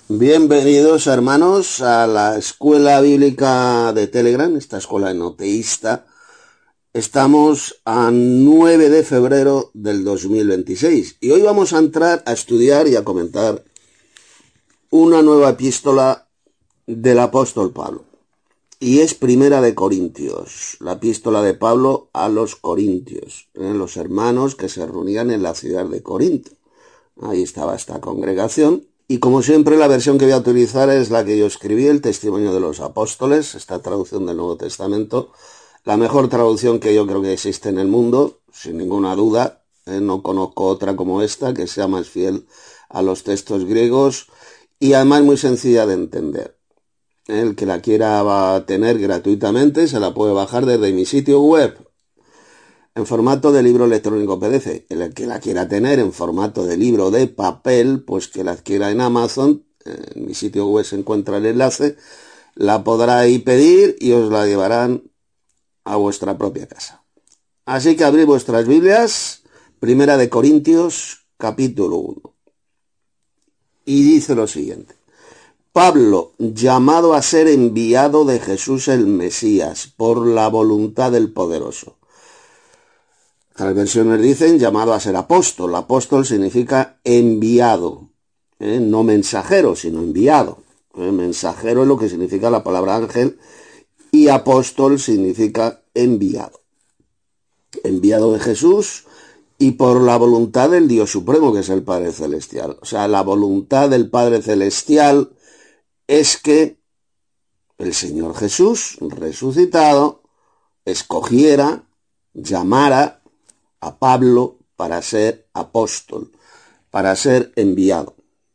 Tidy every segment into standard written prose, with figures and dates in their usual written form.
Bienvenidos, hermanos, a la escuela bíblica de Telegram, esta escuela enoteísta. Estamos a 9 de febrero del 2026 y hoy vamos a entrar a estudiar y a comentar una nueva epístola del apóstol Pablo. Y es Primera de Corintios, la epístola de Pablo a los corintios, los hermanos que se reunían en la ciudad de Corinto. Ahí estaba esta congregación. Y como siempre, la versión que voy a utilizar es la que yo escribí, el Testimonio de los Apóstoles, esta traducción del Nuevo Testamento, la mejor traducción que yo creo que existe en el mundo, sin ninguna duda. No conozco otra como esta, que sea más fiel a los textos griegos y además muy sencilla de entender. El que la quiera tener gratuitamente se la puede bajar desde mi sitio web, en formato de libro electrónico PDF. El que la quiera tener en formato de libro de papel, pues que la adquiera en Amazon. En mi sitio web se encuentra el enlace. La podrá ahí pedir y os la llevarán a vuestra propia casa. Así que abrid vuestras Biblias. Primera de Corintios, capítulo 1. Y dice lo siguiente. Pablo, llamado a ser enviado de Jesús el Mesías, por la voluntad del Poderoso. Otras versiones dicen llamado a ser apóstol. Apóstol significa enviado, no mensajero, sino enviado. Mensajero es lo que significa la palabra ángel y apóstol significa enviado. Enviado de Jesús y por la voluntad del Dios Supremo, que es el Padre Celestial. O sea, la voluntad del Padre Celestial es que el Señor Jesús, resucitado, escogiera, llamara a Pablo para ser apóstol, para ser enviado.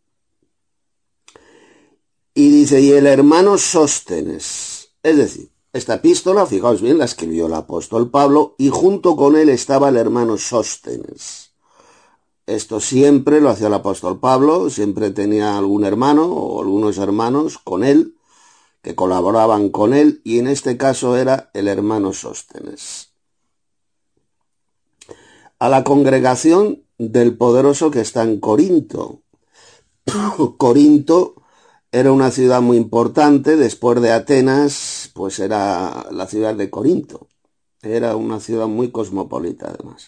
Y dice, y el hermano Sóstenes, es decir, esta epístola, fijaos bien, la escribió el apóstol Pablo y junto con él estaba el hermano Sóstenes. Esto siempre lo hacía el apóstol Pablo, siempre tenía algún hermano o algunos hermanos con él, que colaboraban con él, y en este caso era el hermano Sóstenes. A la congregación del Poderoso que está en Corinto. Corinto era una ciudad muy importante, después de Atenas, pues era la ciudad de Corinto. Era una ciudad muy cosmopolita, además.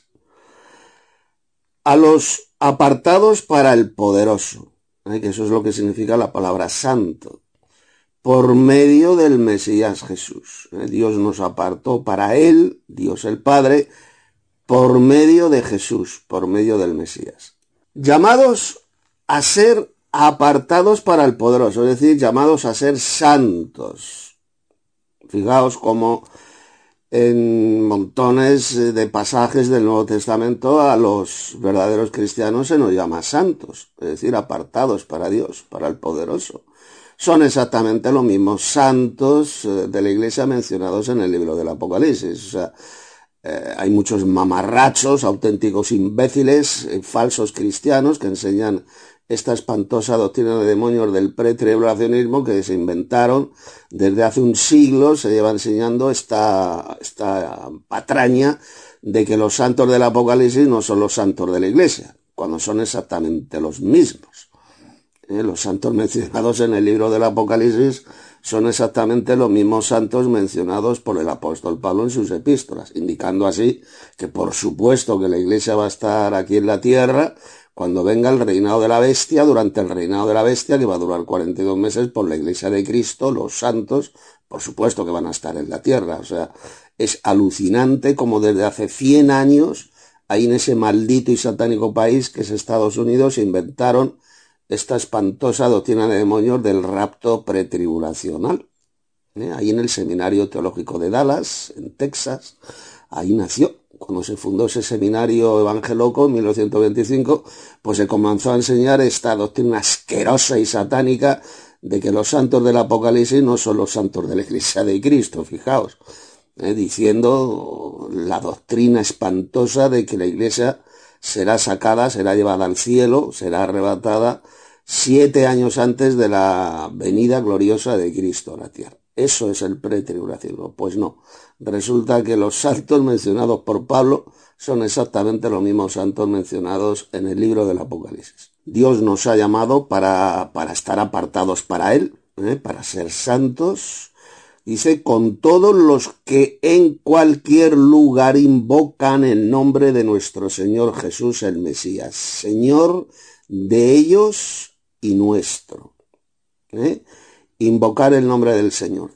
A los apartados para el Poderoso, que eso es lo que significa la palabra santo, por medio del Mesías Jesús. Dios nos apartó para él, Dios el Padre, por medio de Jesús, por medio del Mesías. Llamados a ser apartados para el Poderoso, es decir, llamados a ser santos. Fijaos cómo en montones de pasajes del Nuevo Testamento a los verdaderos cristianos se nos llama santos, es decir, apartados para Dios, para el Poderoso. Son exactamente los mismos santos de la Iglesia mencionados en el libro del Apocalipsis. O sea, hay muchos mamarrachos, auténticos imbéciles, falsos cristianos que enseñan esta espantosa doctrina de demonios del pretribulacionismo que se inventaron desde hace un siglo. Se lleva enseñando esta patraña de que los santos del Apocalipsis no son los santos de la Iglesia, cuando son exactamente los mismos. Los santos mencionados en el libro del Apocalipsis son exactamente los mismos santos mencionados por el apóstol Pablo en sus epístolas, indicando así que por supuesto que la Iglesia va a estar aquí en la tierra cuando venga el reinado de la bestia, durante el reinado de la bestia, que va a durar 42 meses, por la Iglesia de Cristo, los santos, por supuesto que van a estar en la tierra. O sea, es alucinante como desde hace 100 años, ahí en ese maldito y satánico país que es Estados Unidos, se inventaron esta espantosa doctrina de demonios del rapto pretribulacional. Ahí en el Seminario Teológico de Dallas, en Texas, ahí nació. Cuando se fundó ese seminario evangeloco en 1925, pues se comenzó a enseñar esta doctrina asquerosa y satánica de que los santos del Apocalipsis no son los santos de la Iglesia de Cristo, fijaos, diciendo la doctrina espantosa de que la Iglesia será sacada, será llevada al cielo, será arrebatada 7 años antes de la venida gloriosa de Cristo a la tierra. Eso es el pretribulacionismo. Pues no, resulta que los santos mencionados por Pablo son exactamente los mismos santos mencionados en el libro del Apocalipsis. Dios nos ha llamado para estar apartados para Él, para ser santos. Dice, con todos los que en cualquier lugar invocan el nombre de nuestro Señor Jesús el Mesías, Señor de ellos y nuestro. Invocar el nombre del Señor.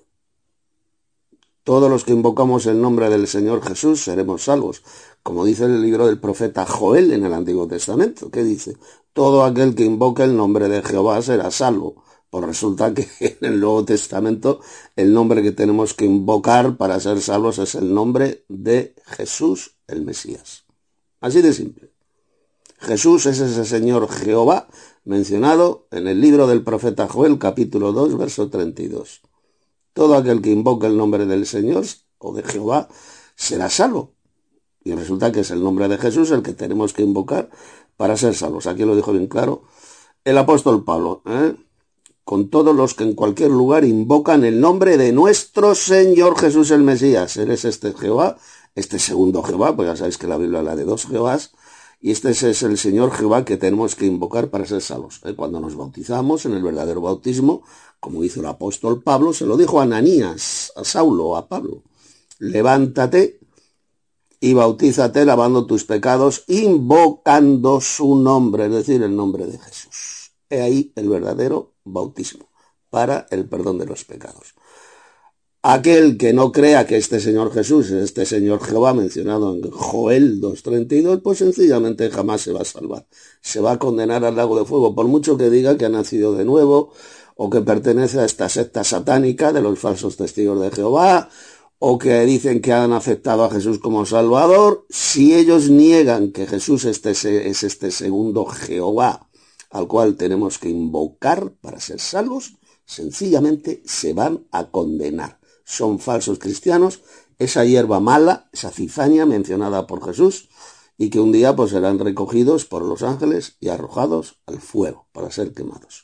Todos los que invocamos el nombre del Señor Jesús seremos salvos. Como dice el libro del profeta Joel en el Antiguo Testamento, que dice, todo aquel que invoque el nombre de Jehová será salvo. Pues resulta que en el Nuevo Testamento el nombre que tenemos que invocar para ser salvos es el nombre de Jesús el Mesías. Así de simple. Jesús es ese Señor Jehová mencionado en el libro del profeta Joel, capítulo 2, verso 32. Todo aquel que invoque el nombre del Señor o de Jehová será salvo. Y resulta que es el nombre de Jesús el que tenemos que invocar para ser salvos. Aquí lo dijo bien claro el apóstol Pablo, con todos los que en cualquier lugar invocan el nombre de nuestro Señor Jesús el Mesías. Él es este Jehová, este segundo Jehová, pues ya sabéis que la Biblia habla de dos Jehovás, y este es el Señor Jehová que tenemos que invocar para ser salvos. Cuando nos bautizamos en el verdadero bautismo, como hizo el apóstol Pablo, se lo dijo a Ananías, a Saulo, a Pablo, levántate y bautízate lavando tus pecados, invocando su nombre, es decir, el nombre de Jesús. He ahí el verdadero bautismo para el perdón de los pecados. Aquel que no crea que este Señor Jesús es este Señor Jehová mencionado en Joel 2:32, pues sencillamente jamás se va a salvar. Se va a condenar al lago de fuego, por mucho que diga que ha nacido de nuevo, o que pertenece a esta secta satánica de los falsos testigos de Jehová, o que dicen que han aceptado a Jesús como Salvador. Si ellos niegan que Jesús es este segundo Jehová al cual tenemos que invocar para ser salvos, sencillamente se van a condenar. Son falsos cristianos, esa hierba mala, esa cizaña mencionada por Jesús, y que un día pues serán recogidos por los ángeles y arrojados al fuego para ser quemados.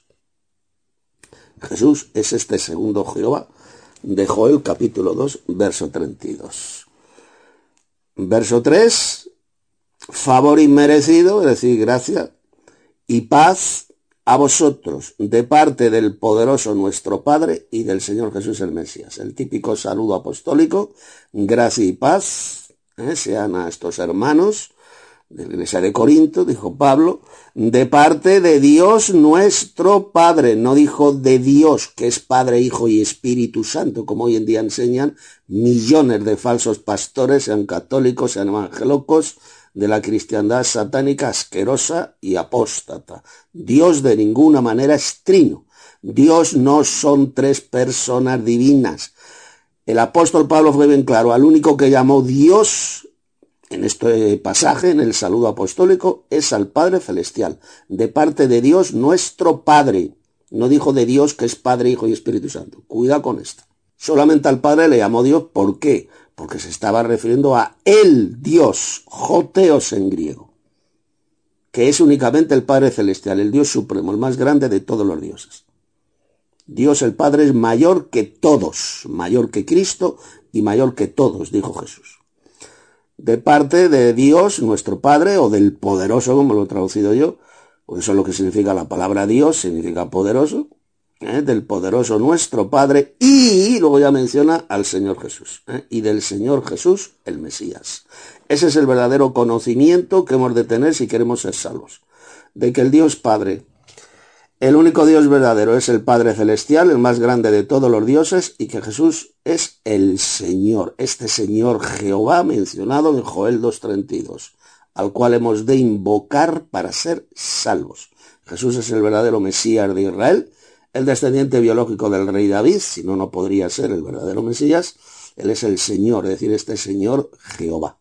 Jesús es este segundo Jehová de Joel capítulo 2, verso 32. Verso 3, favor inmerecido, es decir, gracia y paz a vosotros, de parte del poderoso nuestro Padre y del Señor Jesús el Mesías. El típico saludo apostólico, gracia y paz, sean a estos hermanos de la iglesia de Corinto, dijo Pablo, de parte de Dios nuestro Padre. No dijo de Dios, que es Padre, Hijo y Espíritu Santo, como hoy en día enseñan millones de falsos pastores, sean católicos, sean evangélicos, de la cristiandad satánica asquerosa y apóstata. Dios de ninguna manera es trino. Dios no son tres personas divinas. El apóstol Pablo fue bien claro, al único que llamó Dios en este pasaje, en el saludo apostólico, es al Padre Celestial, de parte de Dios nuestro Padre. No dijo de Dios que es Padre, Hijo y Espíritu Santo. Cuidado con esto. Solamente al Padre le llamó Dios, ¿por qué? Porque se estaba refiriendo a el Dios, Joteos en griego, que es únicamente el Padre Celestial, el Dios supremo, el más grande de todos los dioses. Dios el Padre es mayor que todos, mayor que Cristo y mayor que todos, dijo Jesús. De parte de Dios, nuestro Padre, o del poderoso, como lo he traducido yo, pues eso es lo que significa la palabra Dios, significa poderoso, del poderoso nuestro Padre, y luego ya menciona al Señor Jesús, y del Señor Jesús el Mesías. Ese es el verdadero conocimiento que hemos de tener si queremos ser salvos, de que el Dios Padre, el único Dios verdadero, es el Padre Celestial, el más grande de todos los dioses, y que Jesús es el Señor, este Señor Jehová mencionado en Joel 2:32, al cual hemos de invocar para ser salvos. Jesús es el verdadero Mesías de Israel, el descendiente biológico del rey David, si no, no podría ser el verdadero Mesías. Él es el Señor, es decir, este Señor Jehová.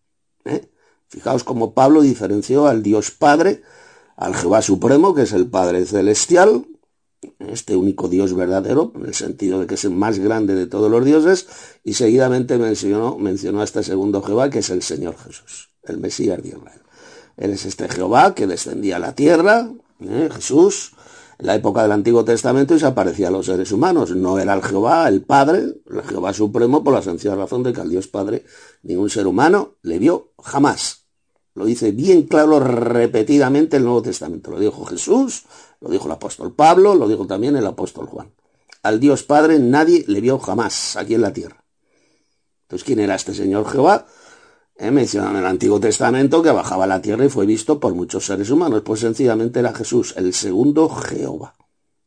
Fijaos cómo Pablo diferenció al Dios Padre, al Jehová Supremo, que es el Padre Celestial, este único Dios verdadero, en el sentido de que es el más grande de todos los dioses, y seguidamente mencionó a este segundo Jehová, que es el Señor Jesús, el Mesías de Israel. Él es este Jehová que descendía a la tierra, Jesús, en la época del Antiguo Testamento, y se aparecía a los seres humanos. No era el Jehová, el Padre, el Jehová Supremo, por la sencilla razón de que al Dios Padre ningún ser humano le vio jamás. Lo dice bien claro repetidamente el Nuevo Testamento. Lo dijo Jesús, lo dijo el apóstol Pablo, lo dijo también el apóstol Juan. Al Dios Padre nadie le vio jamás aquí en la tierra. Entonces, ¿quién era este Señor Jehová? Menciona en el Antiguo Testamento que bajaba a la tierra y fue visto por muchos seres humanos. Pues sencillamente era Jesús, el segundo Jehová.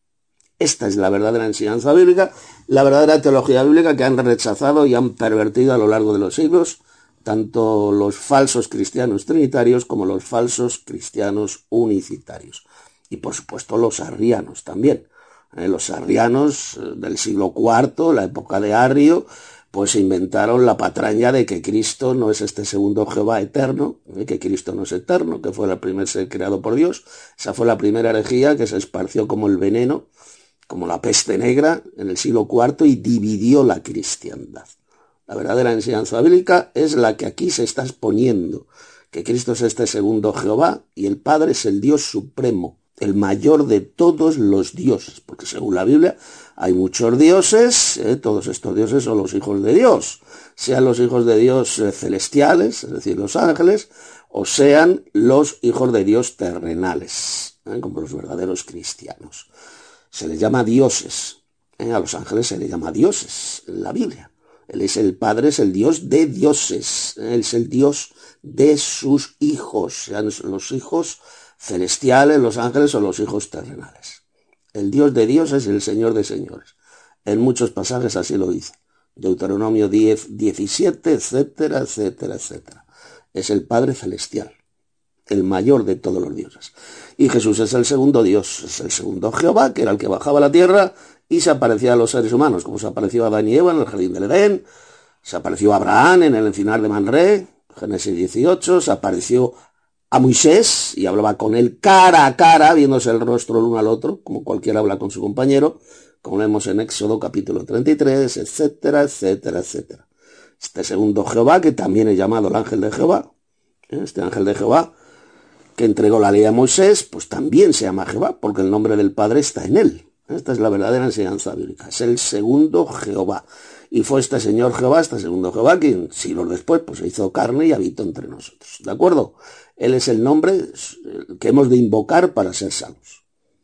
Esta es la verdadera enseñanza bíblica, la verdadera teología bíblica que han rechazado y han pervertido a lo largo de los siglos, tanto los falsos cristianos trinitarios como los falsos cristianos unicitarios. Y por supuesto los arrianos también. Los arrianos del siglo IV, la época de Arrio, pues inventaron la patraña de que Cristo no es este segundo Jehová eterno, que Cristo no es eterno, que fue el primer ser creado por Dios. Esa fue la primera herejía que se esparció como el veneno, como la peste negra en el siglo IV y dividió la cristiandad. La verdadera enseñanza bíblica es la que aquí se está exponiendo, que Cristo es este segundo Jehová y el Padre es el Dios supremo, el mayor de todos los dioses, porque según la Biblia hay muchos dioses, todos estos dioses son los hijos de Dios, sean los hijos de Dios celestiales, es decir, los ángeles, o sean los hijos de Dios terrenales, como los verdaderos cristianos. Se les llama dioses, a los ángeles se les llama dioses en la Biblia. Él es el Padre, es el Dios de dioses, Él es el Dios de sus hijos, sean los hijos celestiales, los ángeles o los hijos terrenales. El Dios de Dios es el Señor de señores. En muchos pasajes así lo dice. Deuteronomio 10, 17, etcétera, etcétera, etcétera. Es el Padre celestial, el mayor de todos los dioses. Y Jesús es el segundo Dios, es el segundo Jehová, que era el que bajaba a la tierra y se aparecía a los seres humanos, como se apareció a Adán y Eva en el jardín del Edén, se apareció a Abraham en el encinar de Manré, Génesis 18, se apareció a Moisés y hablaba con él cara a cara, viéndose el rostro el uno al otro, como cualquiera habla con su compañero, como vemos en Éxodo capítulo 33, etcétera, etcétera, etcétera. Este segundo Jehová, que también es llamado el ángel de Jehová, este ángel de Jehová, que entregó la ley a Moisés, pues también se llama Jehová, porque el nombre del Padre está en él. Esta es la verdadera enseñanza bíblica, es el segundo Jehová. Y fue este señor Jehová, este segundo Jehová, quien siglos después pues se hizo carne y habitó entre nosotros. ¿De acuerdo? Él es el nombre que hemos de invocar para ser salvos.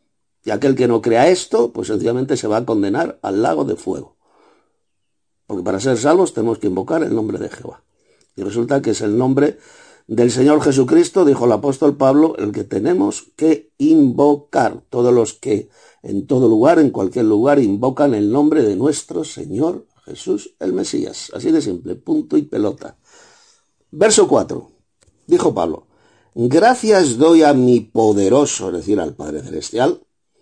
Y aquel que no crea esto, pues sencillamente se va a condenar al lago de fuego. Porque para ser salvos tenemos que invocar el nombre de Jehová. Y resulta que es el nombre del Señor Jesucristo, dijo el apóstol Pablo, el que tenemos que invocar. Todos los que en todo lugar, en cualquier lugar, invocan el nombre de nuestro Señor Jesús el Mesías. Así de simple, punto y pelota. Verso 4. Dijo Pablo: gracias doy a mi poderoso, es decir, al Padre Celestial,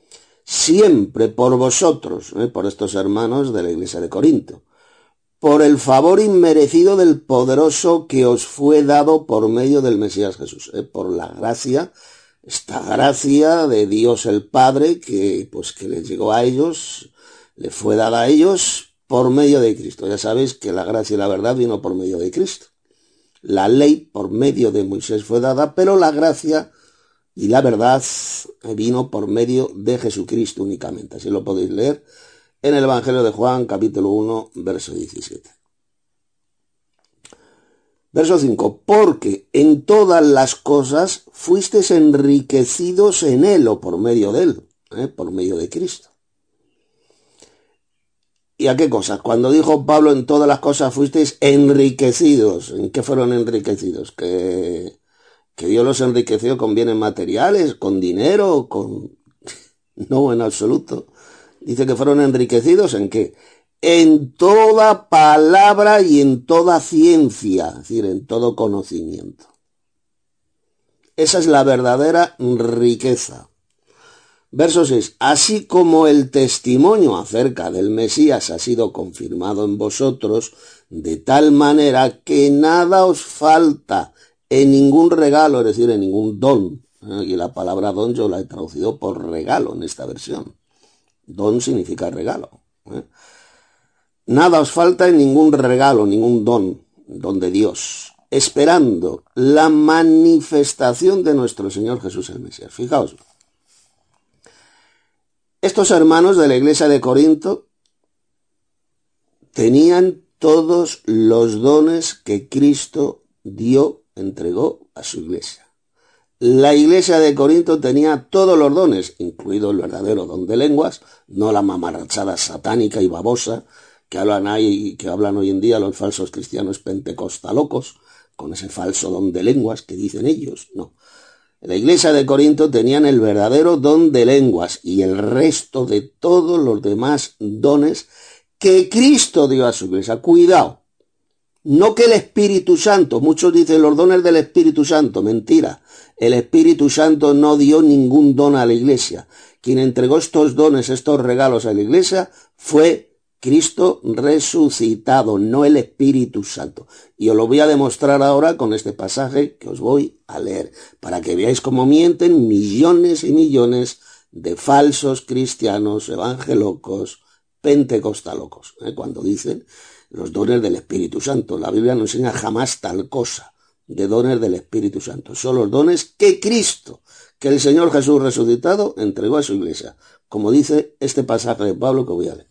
siempre por vosotros, por estos hermanos de la iglesia de Corinto, por el favor inmerecido del poderoso que os fue dado por medio del Mesías Jesús, por la gracia, esta gracia de Dios el Padre que les llegó a ellos, le fue dada a ellos por medio de Cristo. Ya sabéis que la gracia y la verdad vino por medio de Cristo. La ley por medio de Moisés fue dada, pero la gracia y la verdad vino por medio de Jesucristo únicamente. Así lo podéis leer en el Evangelio de Juan, capítulo 1, verso 17. Verso 5. Porque en todas las cosas fuisteis enriquecidos en él, o por medio de él, por medio de Cristo. ¿Y a qué cosas? Cuando dijo Pablo en todas las cosas fuisteis enriquecidos, ¿en qué fueron enriquecidos? Que Dios los enriqueció con bienes materiales, con dinero, con... No, en absoluto. Dice que fueron enriquecidos ¿en qué? En toda palabra y en toda ciencia, es decir, en todo conocimiento. Esa es la verdadera riqueza. Verso 6. Así como el testimonio acerca del Mesías ha sido confirmado en vosotros, de tal manera que nada os falta en ningún regalo, es decir, en ningún don. Y la palabra don yo la he traducido por regalo en esta versión. Don significa regalo. Nada os falta en ningún regalo, ningún don de Dios, esperando la manifestación de nuestro Señor Jesús el Mesías. Fijaos, estos hermanos de la iglesia de Corinto tenían todos los dones que Cristo dio, entregó a su iglesia. La iglesia de Corinto tenía todos los dones, incluido el verdadero don de lenguas, no la mamarrachada satánica y babosa que hablan hoy en día los falsos cristianos pentecostalocos, con ese falso don de lenguas que dicen ellos. No. La iglesia de Corinto tenían el verdadero don de lenguas y el resto de todos los demás dones que Cristo dio a su iglesia. Cuidado. No que el Espíritu Santo, muchos dicen los dones del Espíritu Santo, mentira. El Espíritu Santo no dio ningún don a la iglesia. Quien entregó estos dones, estos regalos a la iglesia fue Cristo resucitado, no el Espíritu Santo. Y os lo voy a demostrar ahora con este pasaje que os voy a leer, para que veáis cómo mienten millones y millones de falsos cristianos, evangelocos, pentecostalocos, cuando dicen los dones del Espíritu Santo. La Biblia no enseña jamás tal cosa de dones del Espíritu Santo. Son los dones que Cristo, que el Señor Jesús resucitado, entregó a su iglesia, como dice este pasaje de Pablo que voy a leer.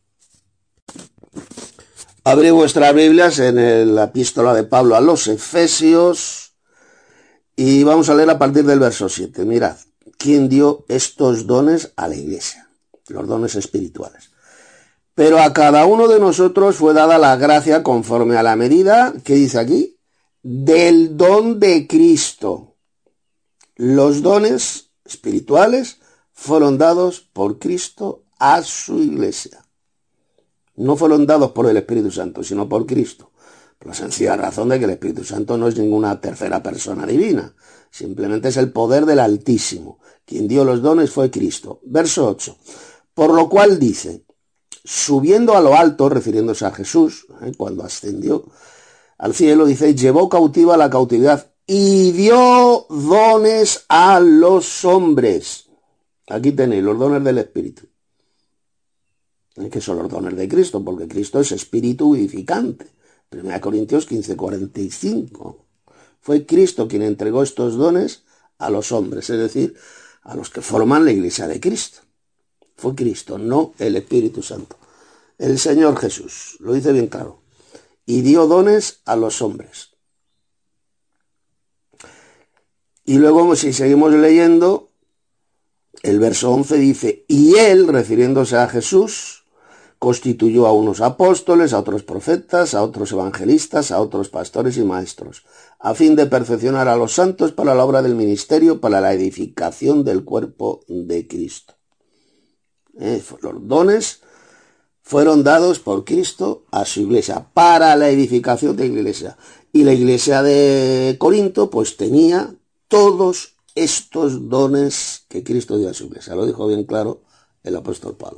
Abrid vuestras Biblias en la epístola de Pablo a los Efesios y vamos a leer a partir del verso 7. Mirad, ¿quién dio estos dones a la iglesia? Los dones espirituales. Pero a cada uno de nosotros fue dada la gracia conforme a la medida, ¿qué dice aquí? Del don de Cristo. Los dones espirituales fueron dados por Cristo a su iglesia. No fueron dados por el Espíritu Santo, sino por Cristo. Por la sencilla razón de que el Espíritu Santo no es ninguna tercera persona divina. Simplemente es el poder del Altísimo. Quien dio los dones fue Cristo. Verso 8. Por lo cual dice, subiendo a lo alto, refiriéndose a Jesús, cuando ascendió al cielo, dice, llevó cautiva la cautividad y dio dones a los hombres. Aquí tenéis los dones del Espíritu. Que son los dones de Cristo, porque Cristo es espíritu vivificante. 1 Corintios 15:45. Fue Cristo quien entregó estos dones a los hombres, es decir, a los que forman la iglesia de Cristo. Fue Cristo, no el Espíritu Santo. El Señor Jesús, lo dice bien claro. Y dio dones a los hombres. Y luego, si seguimos leyendo, el verso 11 dice, y él, refiriéndose a Jesús, constituyó a unos apóstoles, a otros profetas, a otros evangelistas, a otros pastores y maestros, a fin de perfeccionar a los santos para la obra del ministerio, para la edificación del cuerpo de Cristo. Los dones fueron dados por Cristo a su iglesia, para la edificación de la iglesia. Y la iglesia de Corinto, pues tenía todos estos dones que Cristo dio a su iglesia. Lo dijo bien claro el apóstol Pablo.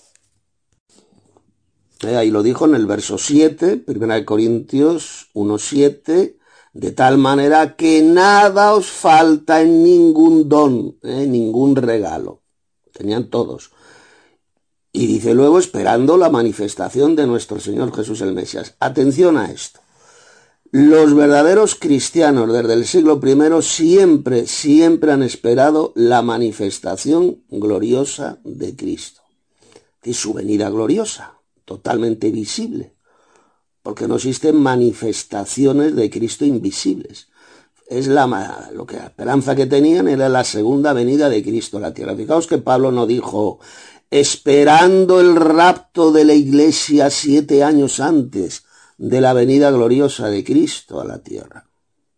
Ahí lo dijo en el verso 7, 1 Corintios 1:7, de tal manera que nada os falta en ningún don, ningún regalo. Tenían todos. Y dice luego, esperando la manifestación de nuestro Señor Jesús el Mesías. Atención a esto. Los verdaderos cristianos desde el siglo I siempre han esperado la manifestación gloriosa de Cristo. Y su venida gloriosa. Totalmente visible, porque no existen manifestaciones de Cristo invisibles. Es la esperanza que tenían era la segunda venida de Cristo a la tierra. Fijaos que Pablo no dijo, esperando el rapto de la iglesia 7 años antes de la venida gloriosa de Cristo a la tierra.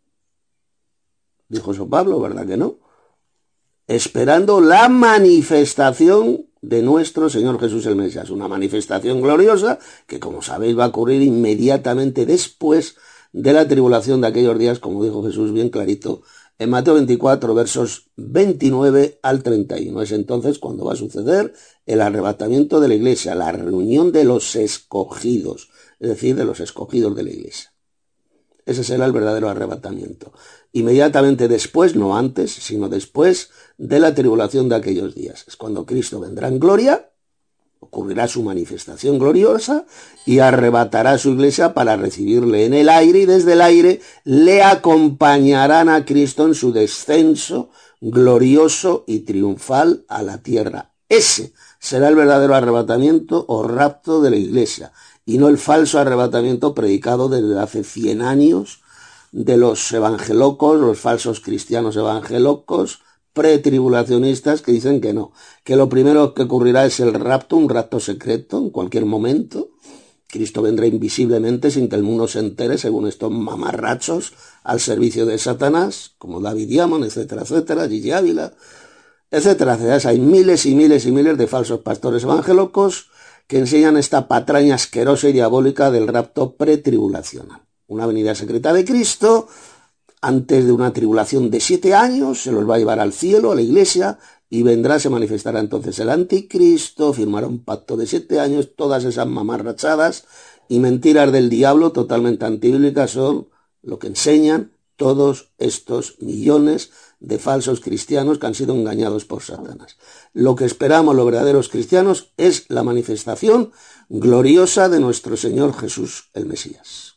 Dijo eso Pablo, ¿verdad que no? Esperando la manifestación de nuestro Señor Jesús el Mesías, una manifestación gloriosa que, como sabéis, va a ocurrir inmediatamente después de la tribulación de aquellos días, como dijo Jesús bien clarito en Mateo 24, versos 29 al 31. Es entonces cuando va a suceder el arrebatamiento de la iglesia, la reunión de los escogidos, es decir, de los escogidos de la iglesia. Ese será el verdadero arrebatamiento. Inmediatamente después, no antes, sino después de la tribulación de aquellos días. Es cuando Cristo vendrá en gloria, ocurrirá su manifestación gloriosa y arrebatará a su iglesia para recibirle en el aire, y desde el aire le acompañarán a Cristo en su descenso glorioso y triunfal a la tierra. Ese será el verdadero arrebatamiento o rapto de la iglesia, y no el falso arrebatamiento predicado desde hace 100 años de los evangelocos, los falsos cristianos evangelocos, pretribulacionistas, que dicen que no, que lo primero que ocurrirá es el rapto, un rapto secreto en cualquier momento. Cristo vendrá invisiblemente sin que el mundo se entere, según estos mamarrachos al servicio de Satanás, como David Diamond, etcétera, etcétera, Gigi Ávila, etcétera, etcétera. Hay miles y miles y miles de falsos pastores evangelocos que enseñan esta patraña asquerosa y diabólica del rapto pretribulacional. Una venida secreta de Cristo antes de una tribulación de 7 años, se los va a llevar al cielo, a la iglesia, y vendrá, se manifestará entonces el anticristo, firmará un pacto de 7 años, todas esas mamarrachadas y mentiras del diablo totalmente antibíblicas son lo que enseñan todos estos millones de falsos cristianos que han sido engañados por Satanás. Lo que esperamos los verdaderos cristianos es la manifestación gloriosa de nuestro Señor Jesús el Mesías.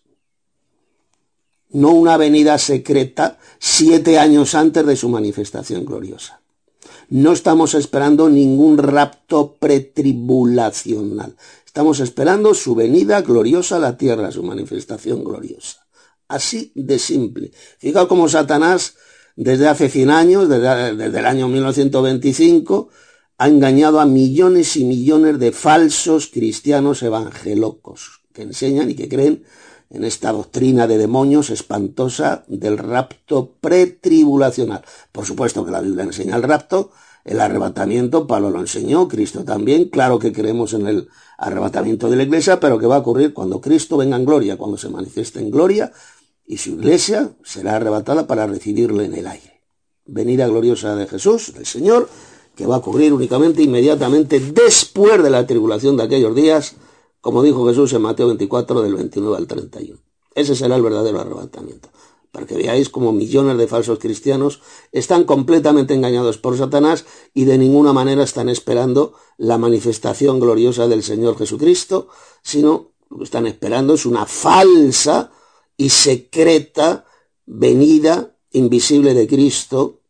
No una venida secreta 7 años antes de su manifestación gloriosa. No estamos esperando ningún rapto pretribulacional. Estamos esperando su venida gloriosa a la tierra, su manifestación gloriosa. Así de simple. Fijaos cómo Satanás, desde hace 100 años, desde el año 1925, ha engañado a millones y millones de falsos cristianos evangelocos que enseñan y que creen en esta doctrina de demonios espantosa del rapto pretribulacional. Por supuesto que la Biblia enseña el rapto, el arrebatamiento, Pablo lo enseñó, Cristo también, claro que creemos en el arrebatamiento de la iglesia, pero que va a ocurrir cuando Cristo venga en gloria, cuando se manifieste en gloria, y su iglesia será arrebatada para recibirle en el aire. Venida gloriosa de Jesús, del Señor, que va a ocurrir únicamente, inmediatamente, después de la tribulación de aquellos días, como dijo Jesús en Mateo 24, del 29 al 31. Ese será el verdadero arrebatamiento. Para que veáis cómo millones de falsos cristianos están completamente engañados por Satanás y de ninguna manera están esperando la manifestación gloriosa del Señor Jesucristo, sino lo que están esperando es una falsa y secreta venida invisible de Cristo,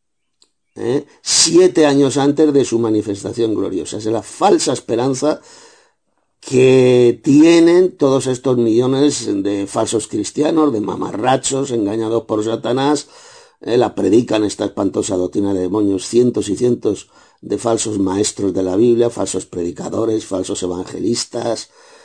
7 años antes de su manifestación gloriosa. Es la falsa esperanza que tienen todos estos millones de falsos cristianos, de mamarrachos engañados por Satanás, la predican esta espantosa doctrina de demonios, cientos y cientos de falsos maestros de la Biblia, falsos predicadores, falsos evangelistas.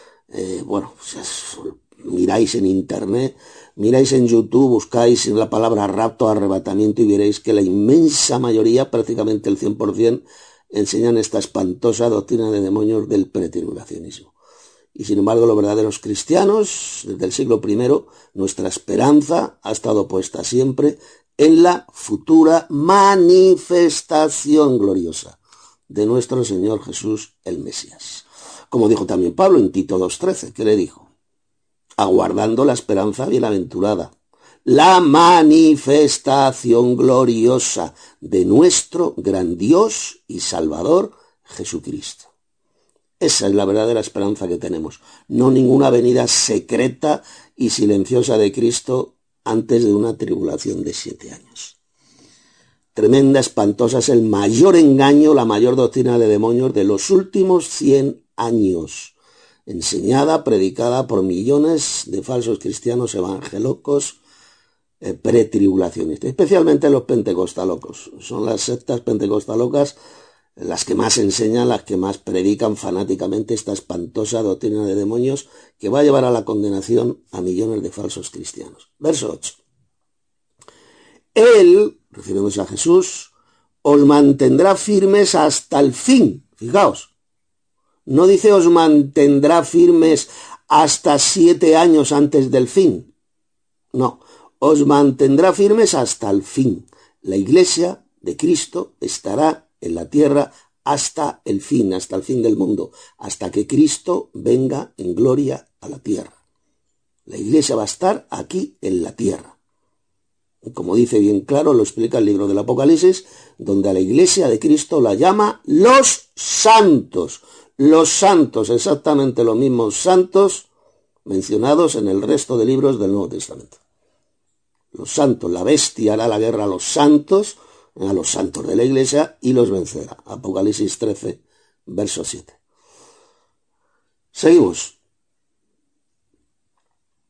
Miráis en internet, miráis en YouTube, buscáis la palabra rapto, arrebatamiento y veréis que la inmensa mayoría, prácticamente el 100%, enseñan esta espantosa doctrina de demonios del pretribulacionismo. Y sin embargo, los verdaderos cristianos, desde el siglo I, nuestra esperanza ha estado puesta siempre en la futura manifestación gloriosa de nuestro Señor Jesús el Mesías. Como dijo también Pablo en Tito 2:13, ¿qué le dijo? Aguardando la esperanza bienaventurada, la manifestación gloriosa de nuestro gran Dios y Salvador Jesucristo. Esa es la verdadera esperanza que tenemos, no ninguna venida secreta y silenciosa de Cristo antes de una tribulación de 7 años. Tremenda, espantosa, es el mayor engaño, la mayor doctrina de demonios de los últimos 100 años. Enseñada, predicada por millones de falsos cristianos evangelocos pretribulacionistas, especialmente los pentecostalocos. Son las sectas pentecostalocas las que más enseñan, las que más predican fanáticamente esta espantosa doctrina de demonios que va a llevar a la condenación a millones de falsos cristianos. Verso 8. Él, refiriéndose a Jesús, os mantendrá firmes hasta el fin. Fijaos. No dice os mantendrá firmes hasta 7 años antes del fin. No, os mantendrá firmes hasta el fin. La iglesia de Cristo estará en la tierra hasta el fin del mundo, hasta que Cristo venga en gloria a la tierra. La iglesia va a estar aquí en la tierra. Y como dice bien claro, lo explica el libro del Apocalipsis, donde a la iglesia de Cristo la llama los santos. Los santos, exactamente los mismos santos mencionados en el resto de libros del Nuevo Testamento. Los santos, la bestia hará la guerra a los santos de la iglesia y los vencerá. Apocalipsis 13, verso 7. Seguimos.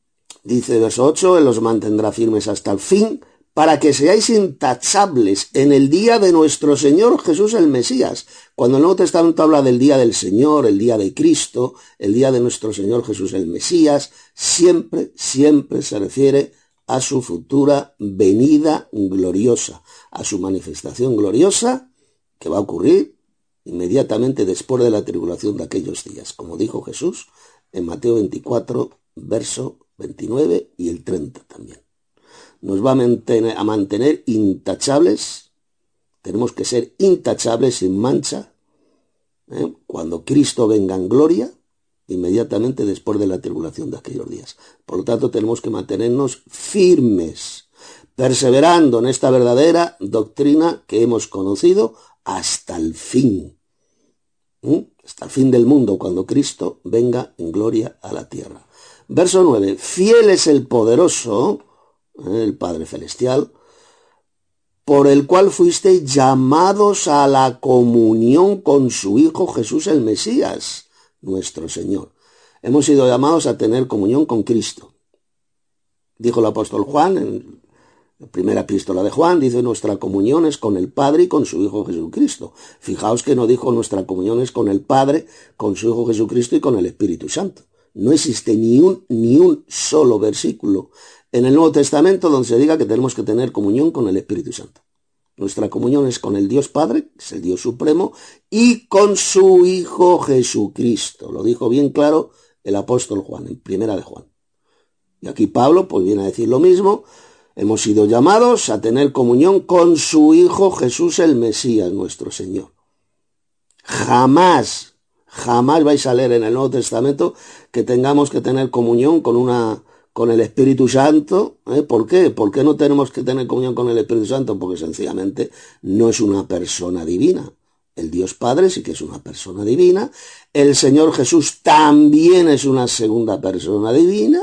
Dice verso 8, Él los mantendrá firmes hasta el fin, para que seáis intachables en el día de nuestro Señor Jesús el Mesías. Cuando el Nuevo Testamento habla del día del Señor, el día de Cristo, el día de nuestro Señor Jesús el Mesías, siempre se refiere a su futura venida gloriosa, a su manifestación gloriosa que va a ocurrir inmediatamente después de la tribulación de aquellos días, como dijo Jesús en Mateo 24, verso 29 y el 30 también. Nos va a mantener intachables, tenemos que ser intachables, sin mancha, cuando Cristo venga en gloria, inmediatamente después de la tribulación de aquellos días. Por lo tanto, tenemos que mantenernos firmes, perseverando en esta verdadera doctrina que hemos conocido hasta el fin. Hasta el fin del mundo, cuando Cristo venga en gloria a la tierra. Verso 9. Fiel es el poderoso, el Padre Celestial, por el cual fuisteis llamados a la comunión con su Hijo Jesús el Mesías, nuestro Señor. Hemos sido llamados a tener comunión con Cristo. Dijo el apóstol Juan en la primera epístola de Juan, dice: nuestra comunión es con el Padre y con su Hijo Jesucristo. Fijaos que no dijo nuestra comunión es con el Padre, con su Hijo Jesucristo y con el Espíritu Santo. No existe ni un solo versículo en el Nuevo Testamento donde se diga que tenemos que tener comunión con el Espíritu Santo. Nuestra comunión es con el Dios Padre, que es el Dios Supremo, y con su Hijo Jesucristo. Lo dijo bien claro el apóstol Juan, en primera de Juan. Y aquí Pablo pues viene a decir lo mismo. Hemos sido llamados a tener comunión con su Hijo Jesús el Mesías, nuestro Señor. Jamás vais a leer en el Nuevo Testamento que tengamos que tener comunión con el Espíritu Santo. ¿Por qué? ¿Por qué no tenemos que tener comunión con el Espíritu Santo? Porque sencillamente no es una persona divina. El Dios Padre sí que es una persona divina. El Señor Jesús también es una segunda persona divina.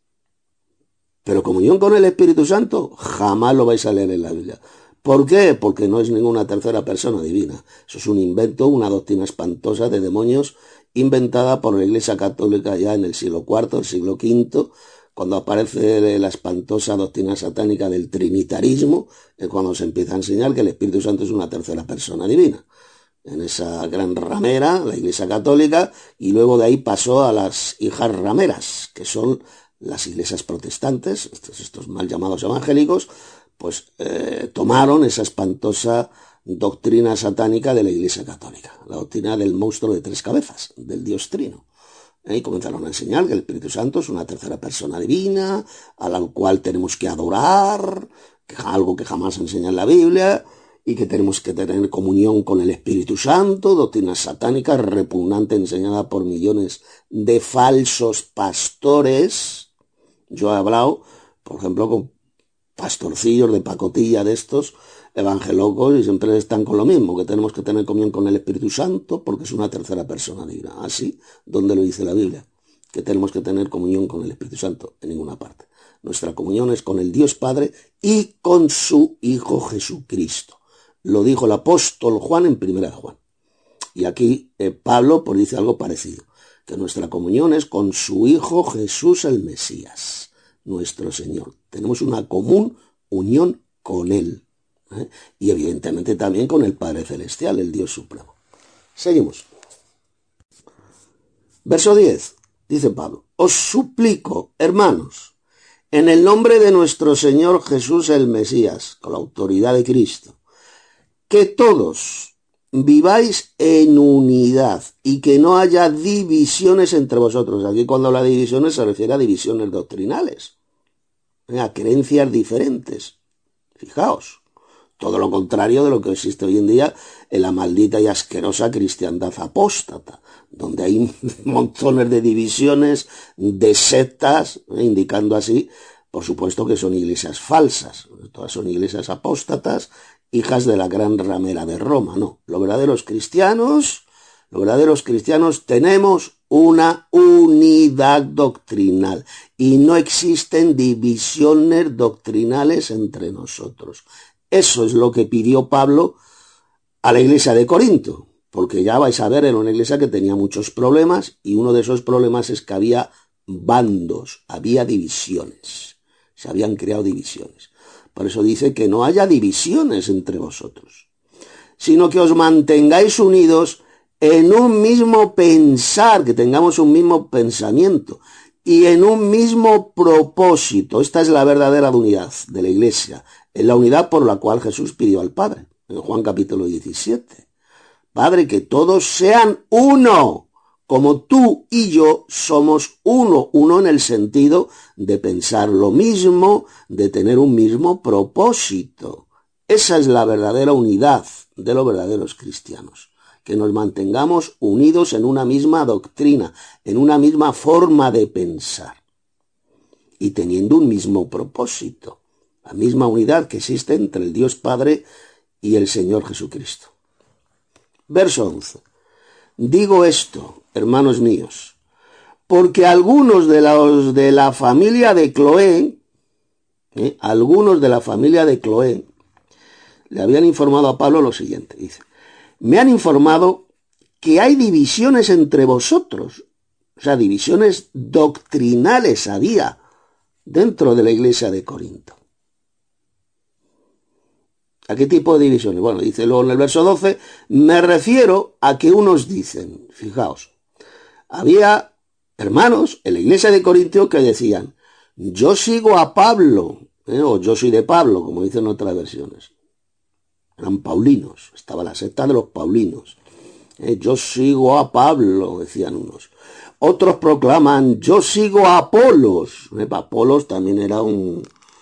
Pero comunión con el Espíritu Santo jamás lo vais a leer en la Biblia. ¿Por qué? Porque no es ninguna tercera persona divina. Eso es un invento, una doctrina espantosa de demonios inventada por la Iglesia Católica ya en el siglo IV, el siglo V, cuando aparece la espantosa doctrina satánica del trinitarismo, es cuando se empieza a enseñar que el Espíritu Santo es una tercera persona divina. En esa gran ramera, la Iglesia Católica, y luego de ahí pasó a las hijas rameras, que son las iglesias protestantes, estos mal llamados evangélicos, pues tomaron esa espantosa doctrina satánica de la Iglesia Católica, la doctrina del monstruo de tres cabezas, del Dios Trino. Y comenzaron a enseñar que el Espíritu Santo es una tercera persona divina, a la cual tenemos que adorar, algo que jamás enseña en la Biblia, y que tenemos que tener comunión con el Espíritu Santo, doctrina satánica repugnante enseñada por millones de falsos pastores. Yo he hablado, por ejemplo, con pastorcillos de pacotilla de estos evangelocos y siempre están con lo mismo, que tenemos que tener comunión con el Espíritu Santo porque es una tercera persona divina. Así, ¿dónde lo dice la Biblia? Que tenemos que tener comunión con el Espíritu Santo, en ninguna parte. Nuestra comunión es con el Dios Padre y con su Hijo Jesucristo. Lo dijo el apóstol Juan en primera de Juan. Y aquí Pablo pues dice algo parecido, que nuestra comunión es con su Hijo Jesús el Mesías, nuestro Señor. Tenemos una común unión con Él. Y evidentemente también con el Padre Celestial, el Dios Supremo. Seguimos. Verso 10, dice Pablo: os suplico, hermanos, en el nombre de nuestro Señor Jesús el Mesías, con la autoridad de Cristo, que todos viváis en unidad y que no haya divisiones entre vosotros. Aquí cuando habla de divisiones se refiere a divisiones doctrinales, a creencias diferentes. Fijaos, todo lo contrario de lo que existe hoy en día en la maldita y asquerosa cristiandad apóstata, donde hay montones de divisiones, de sectas, indicando así, por supuesto, que son iglesias falsas. Todas son iglesias apóstatas, hijas de la gran ramera de Roma. No, los verdaderos cristianos tenemos una unidad doctrinal y no existen divisiones doctrinales entre nosotros. Eso es lo que pidió Pablo a la iglesia de Corinto, porque ya vais a ver, era una iglesia que tenía muchos problemas y uno de esos problemas es que había bandos, había divisiones, se habían creado divisiones. Por eso dice que no haya divisiones entre vosotros, sino que os mantengáis unidos en un mismo pensar, que tengamos un mismo pensamiento y en un mismo propósito. Esta es la verdadera unidad de la Iglesia, es la unidad por la cual Jesús pidió al Padre, en Juan capítulo 17. Padre, que todos sean uno, como tú y yo somos uno, uno en el sentido de pensar lo mismo, de tener un mismo propósito. Esa es la verdadera unidad de los verdaderos cristianos, que nos mantengamos unidos en una misma doctrina, en una misma forma de pensar y teniendo un mismo propósito, la misma unidad que existe entre el Dios Padre y el Señor Jesucristo. Verso 11. Digo esto, hermanos míos, porque algunos de la familia de Cloé, algunos de la familia de Cloé, le habían informado a Pablo lo siguiente, dice: me han informado que hay divisiones entre vosotros, o sea, divisiones doctrinales había dentro de la iglesia de Corinto. ¿A qué tipo de divisiones? Bueno, dice luego en el verso 12, me refiero a que unos dicen, fijaos, había hermanos en la iglesia de Corinto que decían, yo sigo a Pablo, o yo soy de Pablo, como dicen otras versiones. Eran paulinos, estaba la secta de los paulinos. Yo sigo a Pablo, decían unos. Otros proclaman, yo sigo a Apolos. Apolos también era un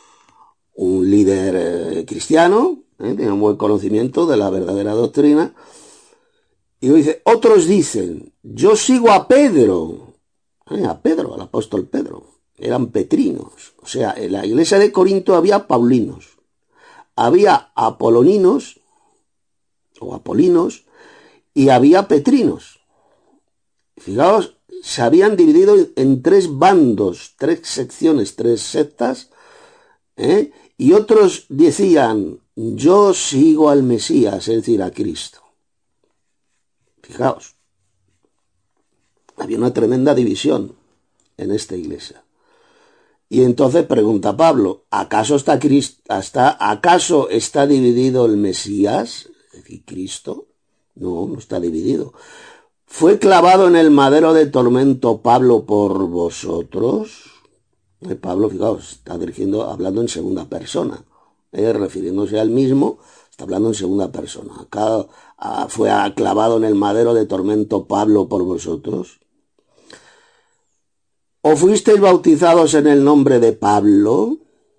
líder cristiano, tenía un buen conocimiento de la verdadera doctrina. Y dice, otros dicen, yo sigo a Pedro, al apóstol Pedro. Eran petrinos. O sea, en la iglesia de Corinto había paulinos, había apoloninos o apolinos y había petrinos. Fijaos, se habían dividido en tres bandos, tres secciones, tres sectas, y otros decían, yo sigo al Mesías, es decir, a Cristo. Fijaos, había una tremenda división en esta iglesia. Y entonces pregunta Pablo, ¿acaso está dividido el Mesías, es decir, Cristo? No, no está dividido. ¿Fue clavado en el madero de tormento Pablo por vosotros? Pablo, fijaos, está hablando en segunda persona, refiriéndose al mismo, está hablando en segunda persona. Acá fue clavado en el madero de tormento Pablo por vosotros. ¿O fuisteis bautizados en el nombre de Pablo?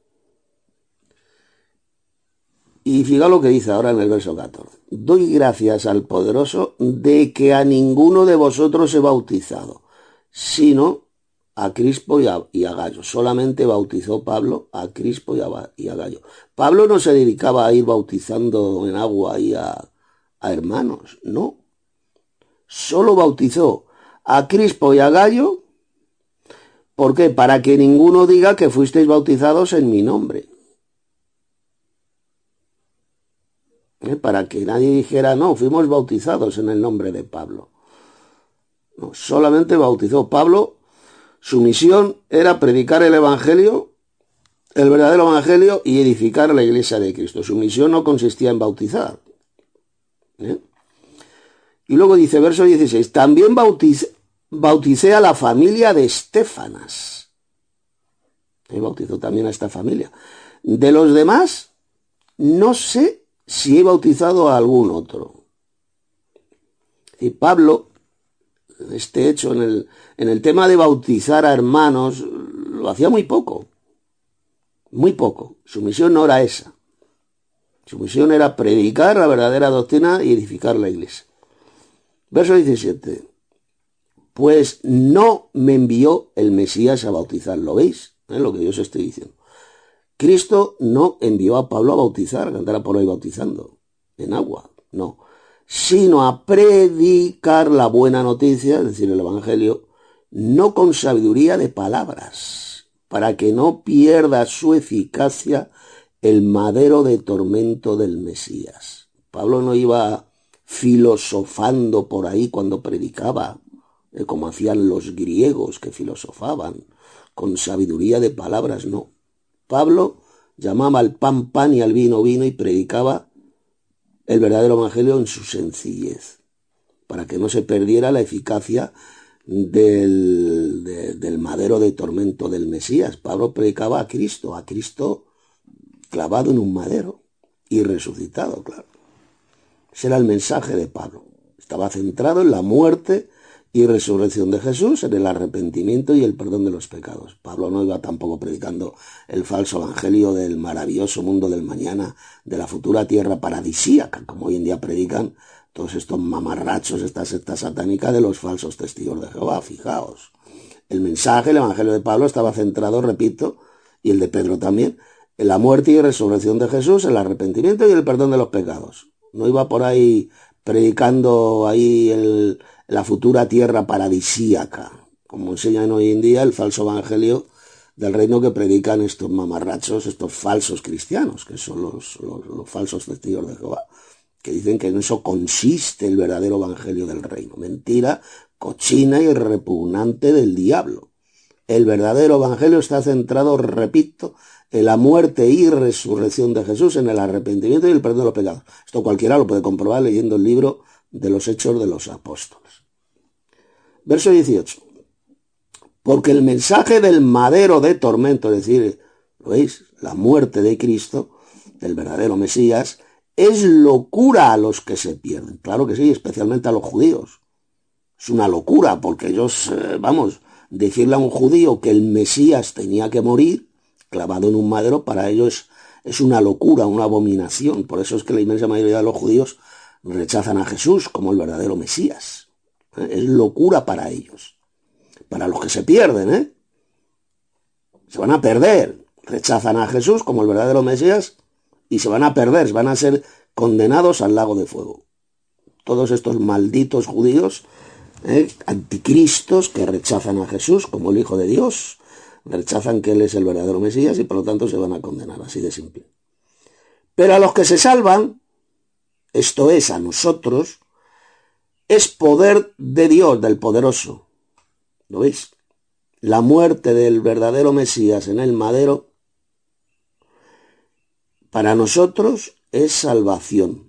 Y fíjate lo que dice ahora en el verso 14. Doy gracias al poderoso de que a ninguno de vosotros he bautizado, sino a Crispo y a Gayo. Solamente bautizó Pablo a Crispo y a Gayo. Pablo no se dedicaba a ir bautizando en agua ahí a hermanos, no. Solo bautizó a Crispo y a Gayo. ¿Por qué? Para que ninguno diga que fuisteis bautizados en mi nombre. Para que nadie dijera, no, fuimos bautizados en el nombre de Pablo. No, solamente bautizó Pablo. Su misión era predicar el evangelio, el verdadero evangelio, y edificar la iglesia de Cristo. Su misión no consistía en bautizar. Y luego dice, verso 16, también bauticé a la familia de Estéfanas. Bautizó también a esta familia. De los demás, no sé si he bautizado a algún otro. Y Pablo, este hecho en el tema de bautizar a hermanos, lo hacía muy poco. Muy poco. Su misión no era esa. Su misión era predicar la verdadera doctrina y edificar la iglesia. Verso 17. Pues no me envió el Mesías a bautizar. ¿Lo veis? Lo que yo os estoy diciendo. Cristo no envió a Pablo a bautizar, que andara por ahí bautizando en agua. No. Sino a predicar la buena noticia, es decir, el evangelio, no con sabiduría de palabras, para que no pierda su eficacia el madero de tormento del Mesías. Pablo no iba filosofando por ahí cuando predicaba, como hacían los griegos que filosofaban, con sabiduría de palabras, no. Pablo llamaba al pan pan y al vino vino y predicaba el verdadero evangelio en su sencillez, para que no se perdiera la eficacia del madero de tormento del Mesías. Pablo predicaba a Cristo clavado en un madero y resucitado, claro. Ese era el mensaje de Pablo. Estaba centrado en la muerte y resurrección de Jesús, en el arrepentimiento y el perdón de los pecados. Pablo no iba tampoco predicando el falso evangelio del maravilloso mundo del mañana, de la futura tierra paradisíaca, como hoy en día predican todos estos mamarrachos, esta secta satánica de los falsos testigos de Jehová. Fijaos, el mensaje, el evangelio de Pablo estaba centrado, repito, y el de Pedro también, en la muerte y resurrección de Jesús, el arrepentimiento y el perdón de los pecados. No iba por ahí predicando ahí la futura tierra paradisíaca, como enseñan hoy en día el falso evangelio del reino que predican estos mamarrachos, estos falsos cristianos, que son los falsos testigos de Jehová, que dicen que en eso consiste el verdadero evangelio del reino. Mentira, cochina y repugnante del diablo. El verdadero evangelio está centrado, repito, en la muerte y resurrección de Jesús, en el arrepentimiento y el perdón de los pecados. Esto cualquiera lo puede comprobar leyendo el libro de los Hechos de los Apóstoles. Verso 18. Porque el mensaje del madero de tormento, es decir, ¿lo veis? La muerte de Cristo, del verdadero Mesías, es locura a los que se pierden. Claro que sí, especialmente a los judíos. Es una locura, porque ellos, decirle a un judío que el Mesías tenía que morir, clavado en un madero, para ellos es una locura, una abominación. Por eso es que la inmensa mayoría de los judíos rechazan a Jesús como el verdadero Mesías. Es locura para ellos. Para los que se pierden, se van a perder. Rechazan a Jesús como el verdadero Mesías y se van a perder, van a ser condenados al lago de fuego. Todos estos malditos judíos, anticristos, que rechazan a Jesús como el Hijo de Dios, rechazan que Él es el verdadero Mesías y por lo tanto se van a condenar, así de simple. Pero a los que se salvan, esto es, a nosotros, es poder de Dios, del poderoso. ¿Lo veis? La muerte del verdadero Mesías en el madero, para nosotros es salvación.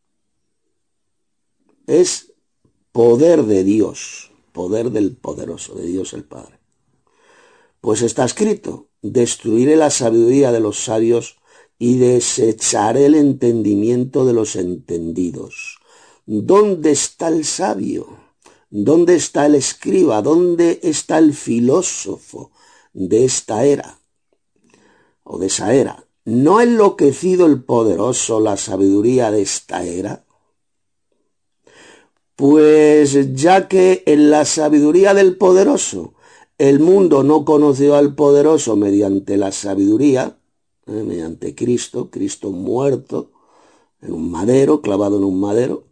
Es poder de Dios, poder del poderoso, de Dios el Padre. Pues está escrito, destruiré la sabiduría de los sabios y desecharé el entendimiento de los entendidos. ¿Dónde está el sabio? ¿Dónde está el escriba? ¿Dónde está el filósofo de esta era? O de esa era. ¿No ha enloquecido el poderoso la sabiduría de esta era? Pues ya que en la sabiduría del poderoso el mundo no conoció al poderoso mediante la sabiduría, mediante Cristo muerto en un madero, clavado en un madero,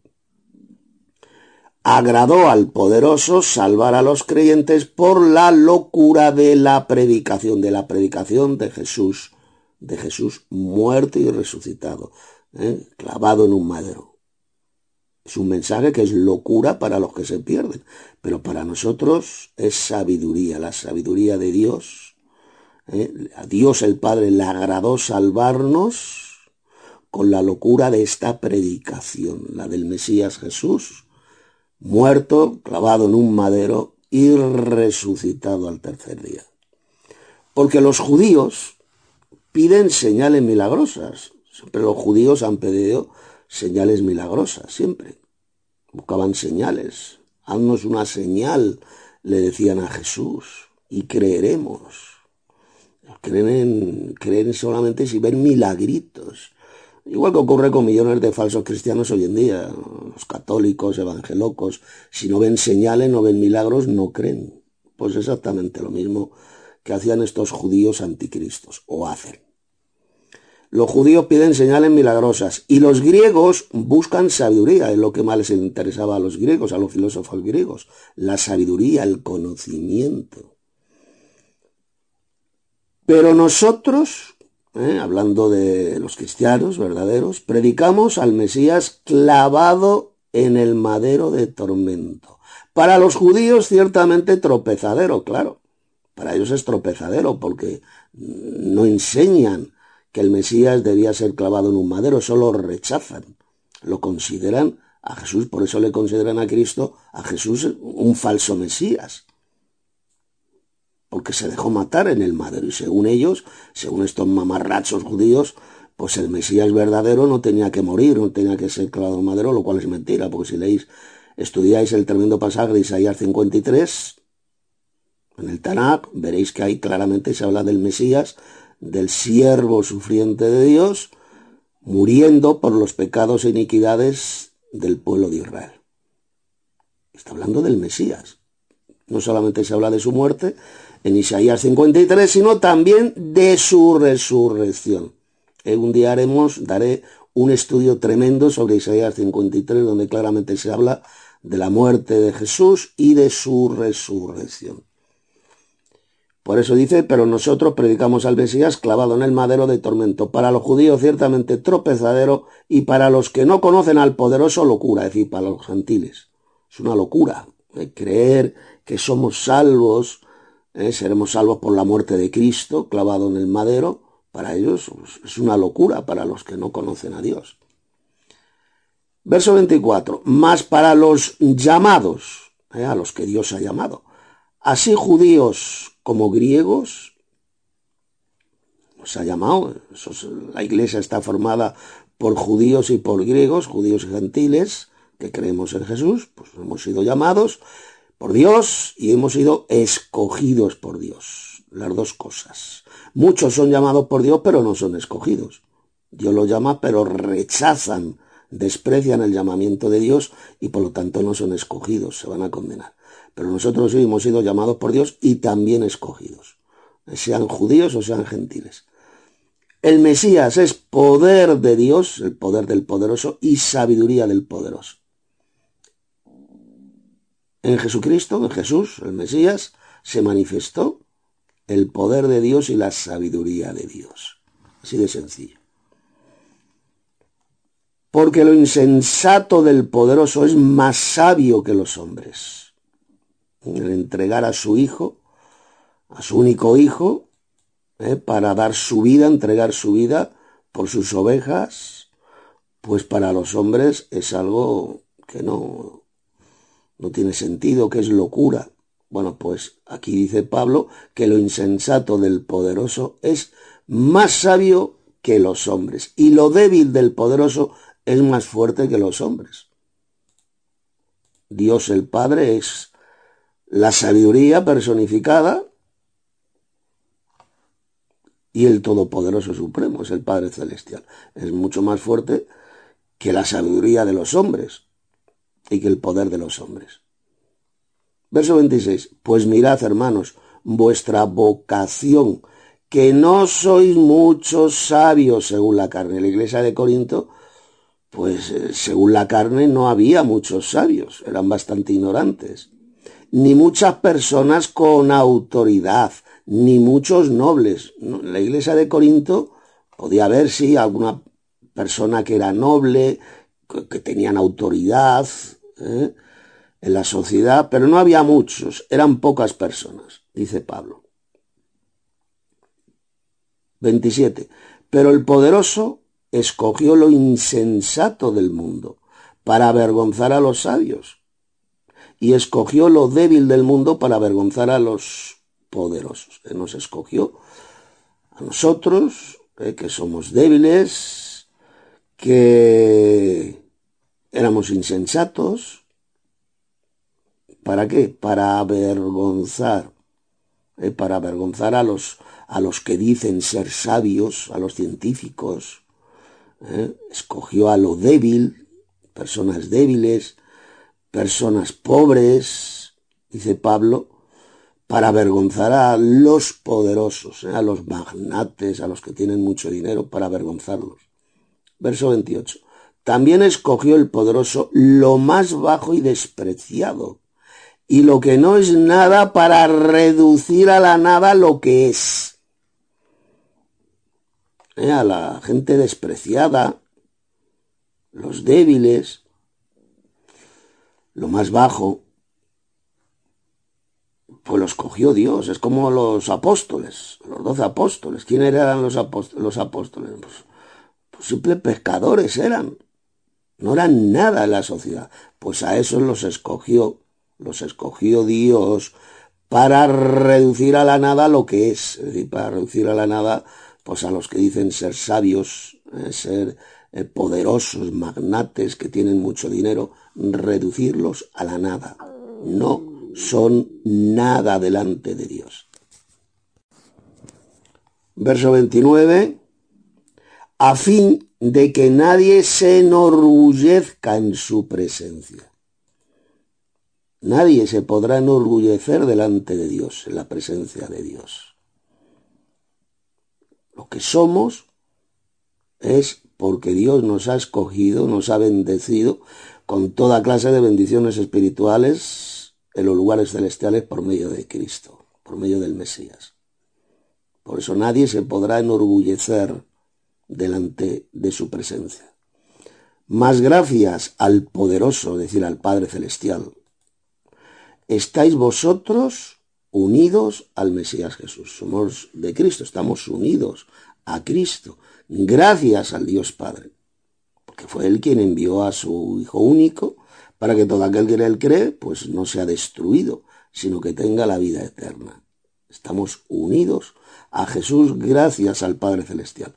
agradó al poderoso salvar a los creyentes por la locura de la predicación de Jesús muerto y resucitado, clavado en un madero. Es un mensaje que es locura para los que se pierden, pero para nosotros es sabiduría, la sabiduría de Dios. A Dios el Padre le agradó salvarnos con la locura de esta predicación, la del Mesías Jesús, muerto, clavado en un madero y resucitado al tercer día. Porque los judíos piden señales milagrosas. Siempre los judíos han pedido señales milagrosas, siempre. Buscaban señales. Haznos una señal, le decían a Jesús, y creeremos. Creen solamente si ven milagritos. Igual que ocurre con millones de falsos cristianos hoy en día. Los católicos, evangelocos, si no ven señales, no ven milagros, no creen. Pues exactamente lo mismo que hacían estos judíos anticristos, o hacen. Los judíos piden señales milagrosas y los griegos buscan sabiduría, es lo que más les interesaba a los griegos, a los filósofos griegos, la sabiduría, el conocimiento. Pero nosotros, hablando de los cristianos verdaderos, predicamos al Mesías clavado en el madero de tormento. Para los judíos ciertamente tropezadero, claro. Para ellos es tropezadero porque no enseñan que el Mesías debía ser clavado en un madero, eso lo rechazan. Lo consideran a Jesús, por eso le consideran a Cristo, a Jesús, un falso Mesías. Porque se dejó matar en el madero y según ellos, según estos mamarrachos judíos, pues el Mesías verdadero no tenía que morir, no tenía que ser clavado en madero, lo cual es mentira, porque si estudiáis el tremendo pasaje de Isaías 53, en el Tanakh, veréis que ahí claramente se habla del Mesías, del siervo sufriente de Dios, muriendo por los pecados e iniquidades del pueblo de Israel. Está hablando del Mesías. No solamente se habla de su muerte en Isaías 53, sino también de su resurrección. Un día daré un estudio tremendo sobre Isaías 53, donde claramente se habla de la muerte de Jesús y de su resurrección. Por eso dice, pero nosotros predicamos al Mesías clavado en el madero de tormento. Para los judíos ciertamente tropezadero y para los que no conocen al poderoso locura, es decir, para los gentiles. Es una locura creer que somos salvos, seremos salvos por la muerte de Cristo clavado en el madero. Para ellos es una locura, para los que no conocen a Dios. Verso 24. Mas para los llamados, a los que Dios ha llamado, así judíos como griegos, nos ha llamado. La iglesia está formada por judíos y por griegos, judíos y gentiles, que creemos en Jesús, pues hemos sido llamados por Dios y hemos sido escogidos por Dios. Las dos cosas. Muchos son llamados por Dios, pero no son escogidos. Dios los llama, pero rechazan, desprecian el llamamiento de Dios y por lo tanto no son escogidos, se van a condenar. Pero nosotros sí hemos sido llamados por Dios y también escogidos, sean judíos o sean gentiles. El Mesías es poder de Dios, el poder del poderoso y sabiduría del poderoso. En Jesucristo, en Jesús, el Mesías, se manifestó el poder de Dios y la sabiduría de Dios. Así de sencillo. Porque lo insensato del poderoso es más sabio que los hombres. El entregar a su hijo, a su único hijo, para dar su vida, entregar su vida por sus ovejas, pues para los hombres es algo que no tiene sentido, que es locura. Bueno, pues aquí dice Pablo que lo insensato del poderoso es más sabio que los hombres y lo débil del poderoso es más fuerte que los hombres. Dios el Padre es la sabiduría personificada y el Todopoderoso Supremo es el Padre Celestial. Es mucho más fuerte que la sabiduría de los hombres y que el poder de los hombres. Verso 26. Pues mirad, hermanos, vuestra vocación, que no sois muchos sabios según la carne. La iglesia de Corinto, pues según la carne no había muchos sabios, eran bastante ignorantes. Ni muchas personas con autoridad, ni muchos nobles. En la iglesia de Corinto podía haber, sí, alguna persona que era noble, que tenían autoridad en la sociedad, pero no había muchos, eran pocas personas, dice Pablo. 27. Pero el poderoso escogió lo insensato del mundo para avergonzar a los sabios, y escogió lo débil del mundo para avergonzar a los poderosos. Él nos escogió a nosotros, que somos débiles, que éramos insensatos. ¿Para qué? Para avergonzar a los que dicen ser sabios, a los científicos. Escogió a lo débil, personas débiles, personas pobres, dice Pablo, para avergonzar a los poderosos, a los magnates, a los que tienen mucho dinero, para avergonzarlos. Verso 28. También escogió el poderoso lo más bajo y despreciado, y lo que no es nada, para reducir a la nada lo que es. A la gente despreciada, los débiles, lo más bajo, Pues los cogió Dios, es como los apóstoles, los 12 apóstoles. ¿Quiénes eran los apóstoles? Pues simples pescadores eran, no eran nada en la sociedad. Pues a esos los escogió Dios para reducir a la nada lo que es decir, para reducir a la nada pues a los que dicen ser sabios, ser poderosos, magnates que tienen mucho dinero, reducirlos a la nada. No son nada delante de Dios. Verso 29, a fin de que nadie se enorgullezca en su presencia. Nadie se podrá enorgullecer delante de Dios, en la presencia de Dios. Lo que somos es porque Dios nos ha escogido, nos ha bendecido con toda clase de bendiciones espirituales en los lugares celestiales por medio de Cristo, por medio del Mesías. Por eso nadie se podrá enorgullecer delante de su presencia. Más gracias al poderoso, es decir, al Padre Celestial, estáis vosotros unidos al Mesías Jesús. Somos de Cristo, estamos unidos a Cristo, gracias al Dios Padre, porque fue Él quien envió a su Hijo único para que todo aquel que en Él cree, pues no sea destruido, sino que tenga la vida eterna. Estamos unidos a Jesús gracias al Padre Celestial,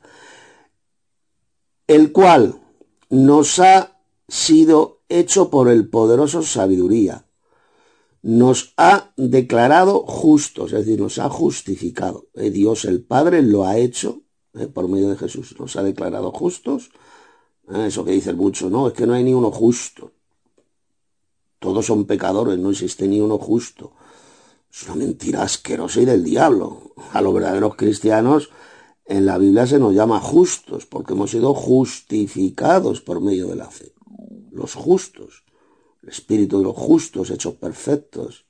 el cual nos ha sido hecho por el poderoso sabiduría. Nos ha declarado justos, es decir, nos ha justificado. Dios el Padre lo ha hecho por medio de Jesús. Nos ha declarado justos. Eso que dicen mucho, no, es que no hay ni uno justo. Todos son pecadores, no existe ni uno justo. Es una mentira asquerosa y del diablo. A los verdaderos cristianos en la Biblia se nos llama justos, porque hemos sido justificados por medio de la fe. Los justos. El espíritu de los justos, hechos perfectos.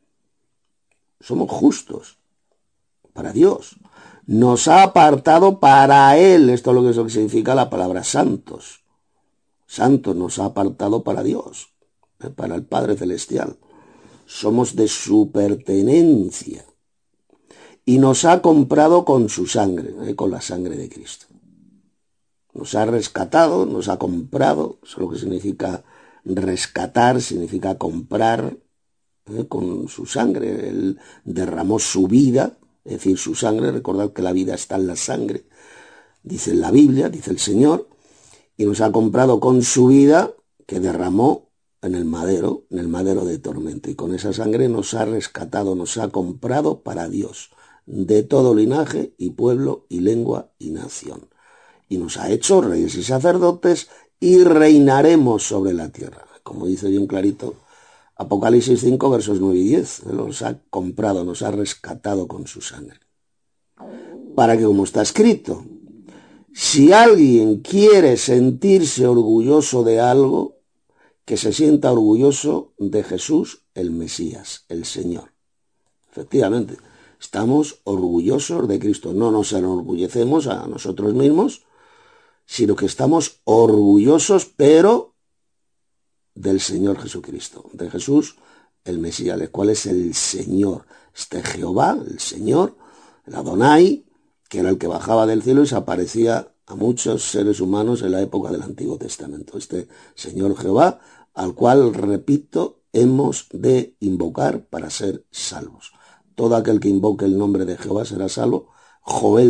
Somos justos para Dios. Nos ha apartado para Él. Esto es lo que significa la palabra santos. Santos nos ha apartado para Dios, para el Padre Celestial. Somos de su pertenencia. Y nos ha comprado con su sangre, con la sangre de Cristo. Nos ha rescatado, nos ha comprado. Eso es lo que significa rescatar, significa comprar con su sangre. Él derramó su vida, es decir, su sangre. Recordad que la vida está en la sangre, dice en la Biblia, dice el Señor, y nos ha comprado con su vida que derramó en el madero de tormento, y con esa sangre nos ha rescatado, nos ha comprado para Dios, de todo linaje y pueblo y lengua y nación, y nos ha hecho reyes y sacerdotes y reinaremos sobre la tierra, como dice bien clarito Apocalipsis 5 versos 9 y 10. Nos ha comprado, nos ha rescatado con su sangre, para que, como está escrito, si alguien quiere sentirse orgulloso de algo, que se sienta orgulloso de Jesús, el Mesías, el Señor. Efectivamente, estamos orgullosos de Cristo. No nos enorgullecemos a nosotros mismos, sino que estamos orgullosos, pero del Señor Jesucristo, de Jesús, el Mesías, el cual es el Señor. Este Jehová, el Señor, el Adonai, que era el que bajaba del cielo y se aparecía a muchos seres humanos en la época del Antiguo Testamento. Este Señor Jehová, al cual, repito, hemos de invocar para ser salvos. Todo aquel que invoque el nombre de Jehová será salvo. Joel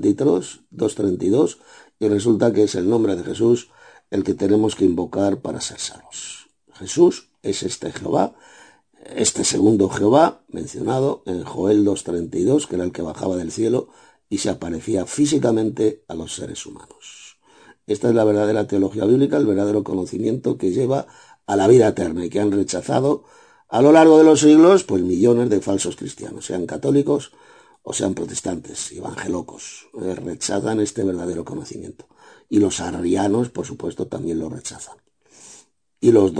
2:32, y resulta que es el nombre de Jesús el que tenemos que invocar para ser salvos. Jesús es este Jehová, este segundo Jehová mencionado en Joel 2:32, que era el que bajaba del cielo y se aparecía físicamente a los seres humanos. Esta es la verdadera teología bíblica, el verdadero conocimiento que lleva a la vida eterna, y que han rechazado a lo largo de los siglos pues millones de falsos cristianos, sean católicos o sean protestantes, evangelocos. Rechazan este verdadero conocimiento. Y los arrianos, por supuesto, también lo rechazan. Y los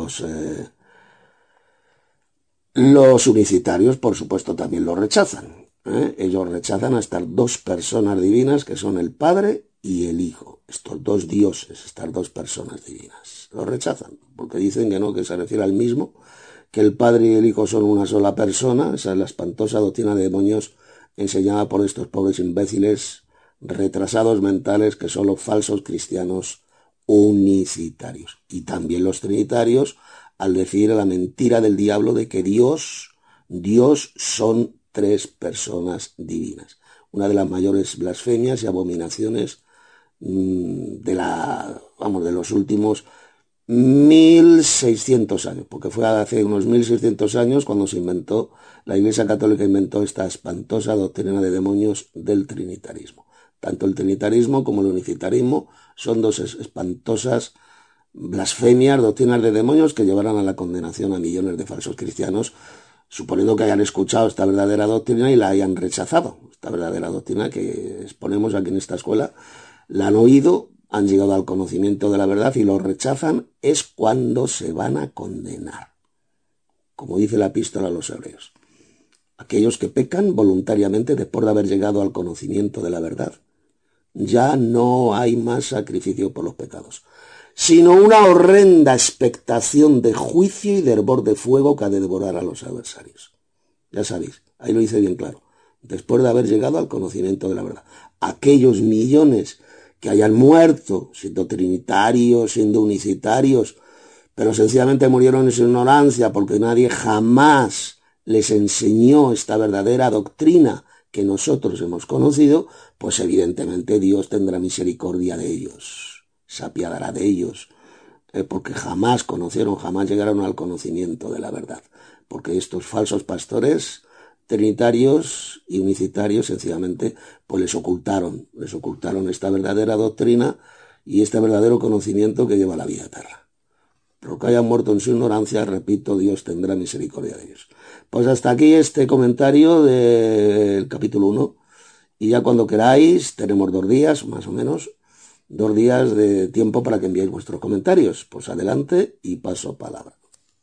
unicitarios, por supuesto, también lo rechazan. Ellos rechazan a estas dos personas divinas que son el Padre y el Hijo. Estos dos dioses, estas dos personas divinas. Lo rechazan, porque dicen que no, que se refiere al mismo, que el Padre y el Hijo son una sola persona. Esa es la espantosa doctrina de demonios enseñada por estos pobres imbéciles retrasados mentales que son los falsos cristianos unicitarios. Y también los trinitarios al decir la mentira del diablo de que Dios son tres personas divinas. Una de las mayores blasfemias y abominaciones de los últimos 1600 años, porque fue hace unos 1600 años cuando la Iglesia Católica inventó esta espantosa doctrina de demonios del trinitarismo. Tanto el trinitarismo como el unicitarismo son dos espantosas blasfemias, doctrinas de demonios que llevarán a la condenación a millones de falsos cristianos, suponiendo que hayan escuchado esta verdadera doctrina y la hayan rechazado. Esta verdadera doctrina que exponemos aquí en esta escuela, la han oído, han llegado al conocimiento de la verdad y lo rechazan, es cuando se van a condenar. Como dice la epístola a los hebreos. Aquellos que pecan voluntariamente después de haber llegado al conocimiento de la verdad. Ya no hay más sacrificio por los pecados, sino una horrenda expectación de juicio y de hervor de fuego que ha de devorar a los adversarios. Ya sabéis, ahí lo dice bien claro. Después de haber llegado al conocimiento de la verdad. Aquellos millones que hayan muerto siendo trinitarios, siendo unicitarios, pero sencillamente murieron en su ignorancia porque nadie jamás les enseñó esta verdadera doctrina que nosotros hemos conocido, pues evidentemente Dios tendrá misericordia de ellos, se apiadará de ellos, porque jamás conocieron, jamás llegaron al conocimiento de la verdad, porque estos falsos pastores trinitarios y unicitarios sencillamente pues les ocultaron esta verdadera doctrina y este verdadero conocimiento que lleva a la vida eterna. Pero que hayan muerto en su ignorancia, repito, Dios tendrá misericordia de ellos. Pues hasta aquí este comentario del capítulo 1. Y ya cuando queráis, tenemos 2 días, más o menos, 2 días de tiempo para que enviéis vuestros comentarios. Pues adelante y paso palabra.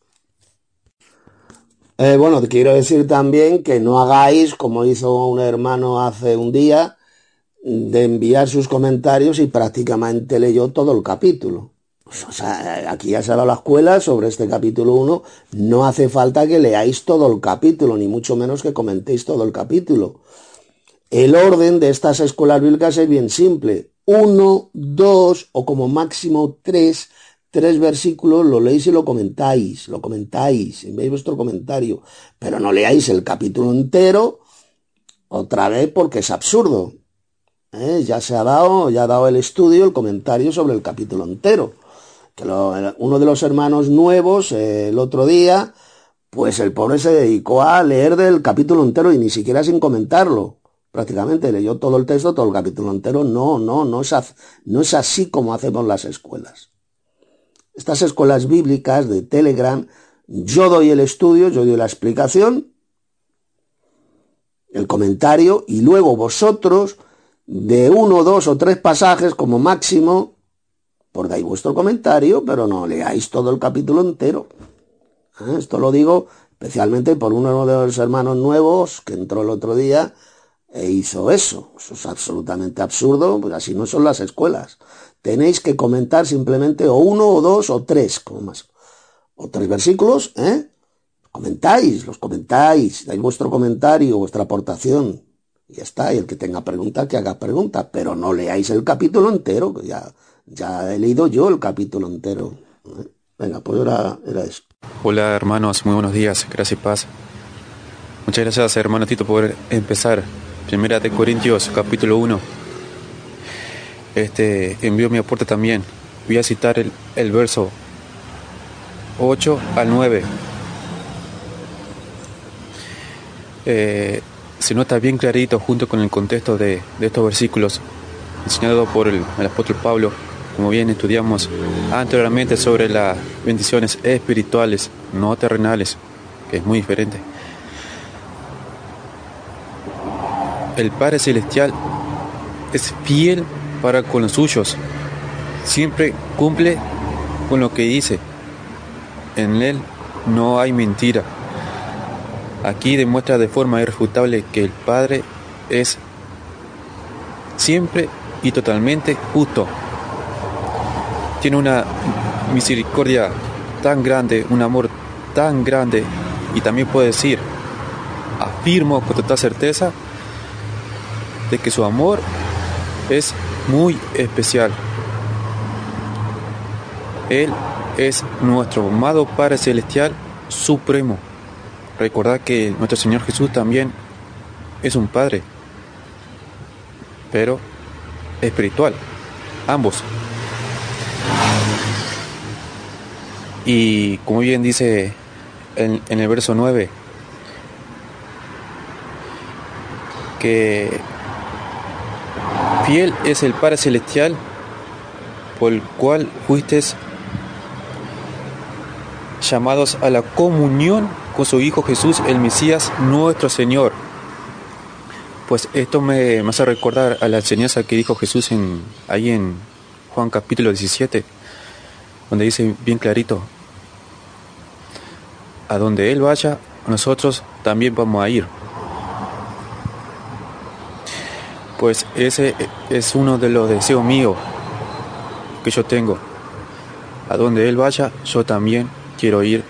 Bueno, te quiero decir también que no hagáis como hizo un hermano hace un día, de enviar sus comentarios y prácticamente leyó todo el capítulo. O sea, aquí ya se ha dado la escuela sobre este capítulo 1, no hace falta que leáis todo el capítulo, ni mucho menos que comentéis todo el capítulo. El orden de estas escuelas bíblicas es bien simple. 1, 2 o como máximo 3 versículos lo leéis y lo comentáis, enviáis vuestro comentario, pero no leáis el capítulo entero otra vez porque es absurdo. Ya ha dado el estudio, el comentario sobre el capítulo entero. Que uno de los hermanos nuevos el otro día, pues el pobre se dedicó a leer del capítulo entero y ni siquiera sin comentarlo. Prácticamente leyó todo el texto, todo el capítulo entero. No es así como hacemos las escuelas. Estas escuelas bíblicas de Telegram, yo doy el estudio, yo doy la explicación, el comentario, y luego vosotros, de 1, 2 o 3 pasajes como máximo, pues dais vuestro comentario, pero no leáis todo el capítulo entero. Esto lo digo especialmente por uno de los hermanos nuevos que entró el otro día e hizo eso. Eso es absolutamente absurdo, pues así no son las escuelas. Tenéis que comentar simplemente o 1 o 2 o 3, como más. O 3 versículos, los comentáis, dais vuestro comentario, vuestra aportación. Y ya está, y el que tenga pregunta, que haga pregunta, pero no leáis el capítulo entero, que ya he leído yo el capítulo entero. Venga, pues era eso. Hola hermanos, muy buenos días, gracias y paz. Muchas gracias hermano Tito por empezar. Primera de Corintios, capítulo 1. Envío mi aporte también. Voy a citar el verso 8 al 9. Se nota bien clarito junto con el contexto de estos versículos enseñado por el apóstol Pablo, como bien estudiamos anteriormente sobre las bendiciones espirituales, no terrenales, que es muy diferente. El Padre Celestial es fiel para con los suyos, siempre cumple con lo que dice, en Él no hay mentira. Aquí demuestra de forma irrefutable que el Padre es siempre y totalmente justo. Tiene una misericordia tan grande, un amor tan grande, y también puedo decir, afirmo con total certeza, de que su amor es muy especial. Él es nuestro amado Padre Celestial Supremo. Recordad que nuestro Señor Jesús también es un Padre, pero espiritual, ambos. Y como bien dice en el verso 9, que fiel es el Padre Celestial por el cual fuisteis llamados a la comunión con su Hijo Jesús, el Mesías, nuestro Señor. Pues esto me hace recordar a la enseñanza que dijo Jesús ahí en Juan capítulo 17, donde dice bien clarito: a donde Él vaya, nosotros también vamos a ir. Pues ese es uno de los deseos míos que yo tengo. A donde Él vaya, yo también quiero ir.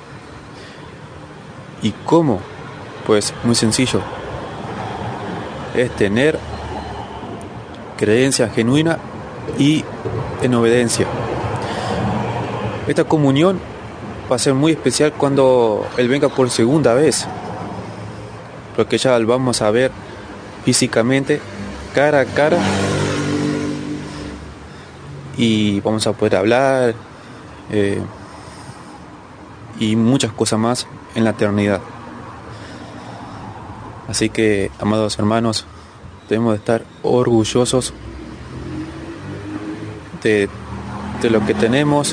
¿Y cómo? Pues muy sencillo. Es tener creencia genuina y en obediencia. Esta comunión va a ser muy especial cuando Él venga por segunda vez, porque ya lo vamos a ver físicamente, cara a cara, y vamos a poder hablar y muchas cosas más en la eternidad. Así que, amados hermanos, debemos de estar orgullosos de lo que tenemos,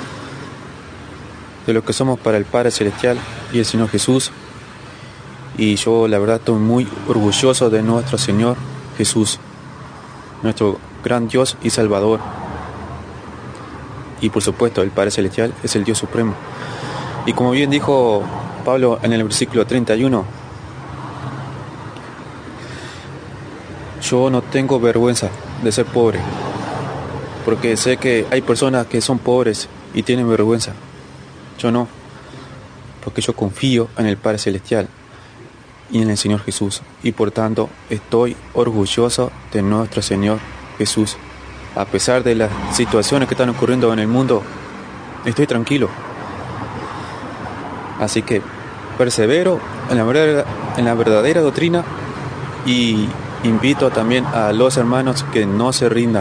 de lo que somos para el Padre Celestial y el Señor Jesús. Y yo la verdad estoy muy orgulloso de nuestro Señor Jesús, nuestro gran Dios y Salvador. Y por supuesto el Padre Celestial es el Dios Supremo. Y como bien dijo Pablo en el versículo 31, yo no tengo vergüenza de ser pobre, porque sé que hay personas que son pobres y tienen vergüenza. Yo no, porque yo confío en el Padre Celestial y en el Señor Jesús, y por tanto estoy orgulloso de nuestro Señor Jesús. A pesar de las situaciones que están ocurriendo en el mundo, estoy tranquilo. Así que persevero en la verdadera doctrina, y invito también a los hermanos que no se rindan.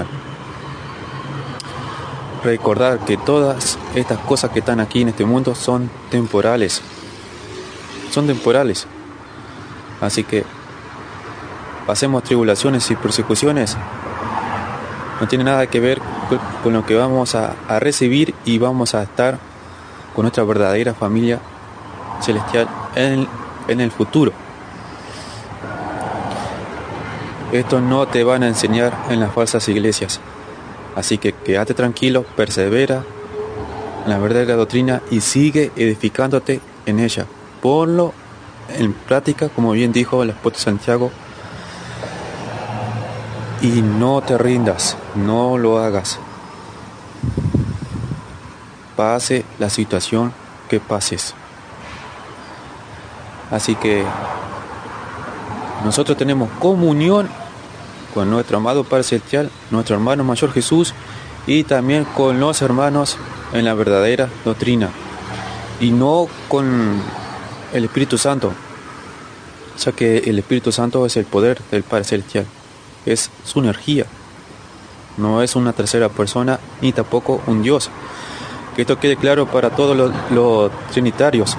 Recordar que todas estas cosas que están aquí en este mundo son temporales. Son temporales. Así que pasemos tribulaciones y persecuciones. No tiene nada que ver con lo que vamos a recibir, y vamos a estar con nuestra verdadera familia celestial en el futuro. Esto no te van a enseñar en las falsas iglesias. Así que quédate tranquilo, persevera en la verdadera doctrina y sigue edificándote en ella. Ponlo en práctica, como bien dijo el apóstol Santiago, y no te rindas, no lo hagas. Pase la situación que pases. Así que nosotros tenemos comunión con nuestro amado Padre Celestial, nuestro hermano mayor Jesús, y también con los hermanos en la verdadera doctrina, y no con el Espíritu Santo, ya que el Espíritu Santo es el poder del Padre Celestial, es su energía, no es una tercera persona ni tampoco un Dios. Que esto quede claro para todos los trinitarios.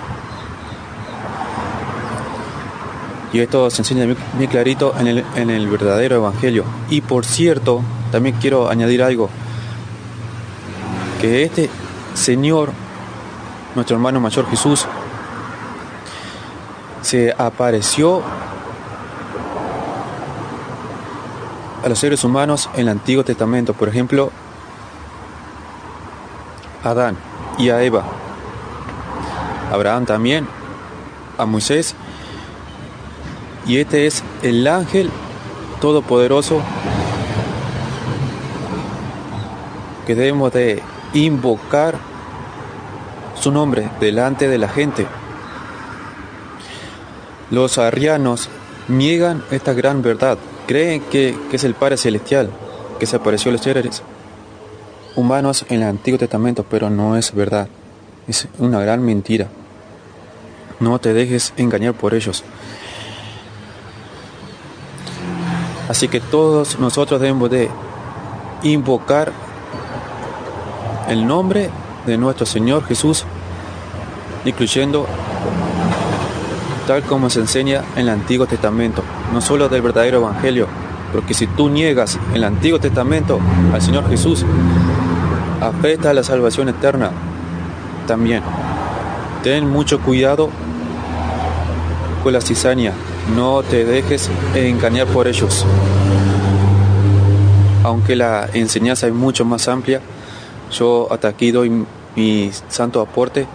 Y esto se enseña bien clarito en el verdadero evangelio. Y por cierto, también quiero añadir algo, que este Señor, nuestro hermano mayor Jesús, se apareció a los seres humanos en el Antiguo Testamento. Por ejemplo, a Adán y a Eva, a Abraham también, a Moisés. Y este es el ángel todopoderoso que debemos de invocar su nombre delante de la gente. Los arrianos niegan esta gran verdad. Creen que es el Padre Celestial que se apareció a los seres humanos en el Antiguo Testamento, pero no es verdad. Es una gran mentira. No te dejes engañar por ellos. Así que todos nosotros debemos de invocar el nombre de nuestro Señor Jesús, incluyendo tal como se enseña en el Antiguo Testamento, no solo del verdadero Evangelio, porque si tú niegas en el Antiguo Testamento al Señor Jesús, afecta a la salvación eterna también. Ten mucho cuidado con la cizaña, no te dejes engañar por ellos. Aunque la enseñanza es mucho más amplia, yo hasta aquí doy mi santo aporte.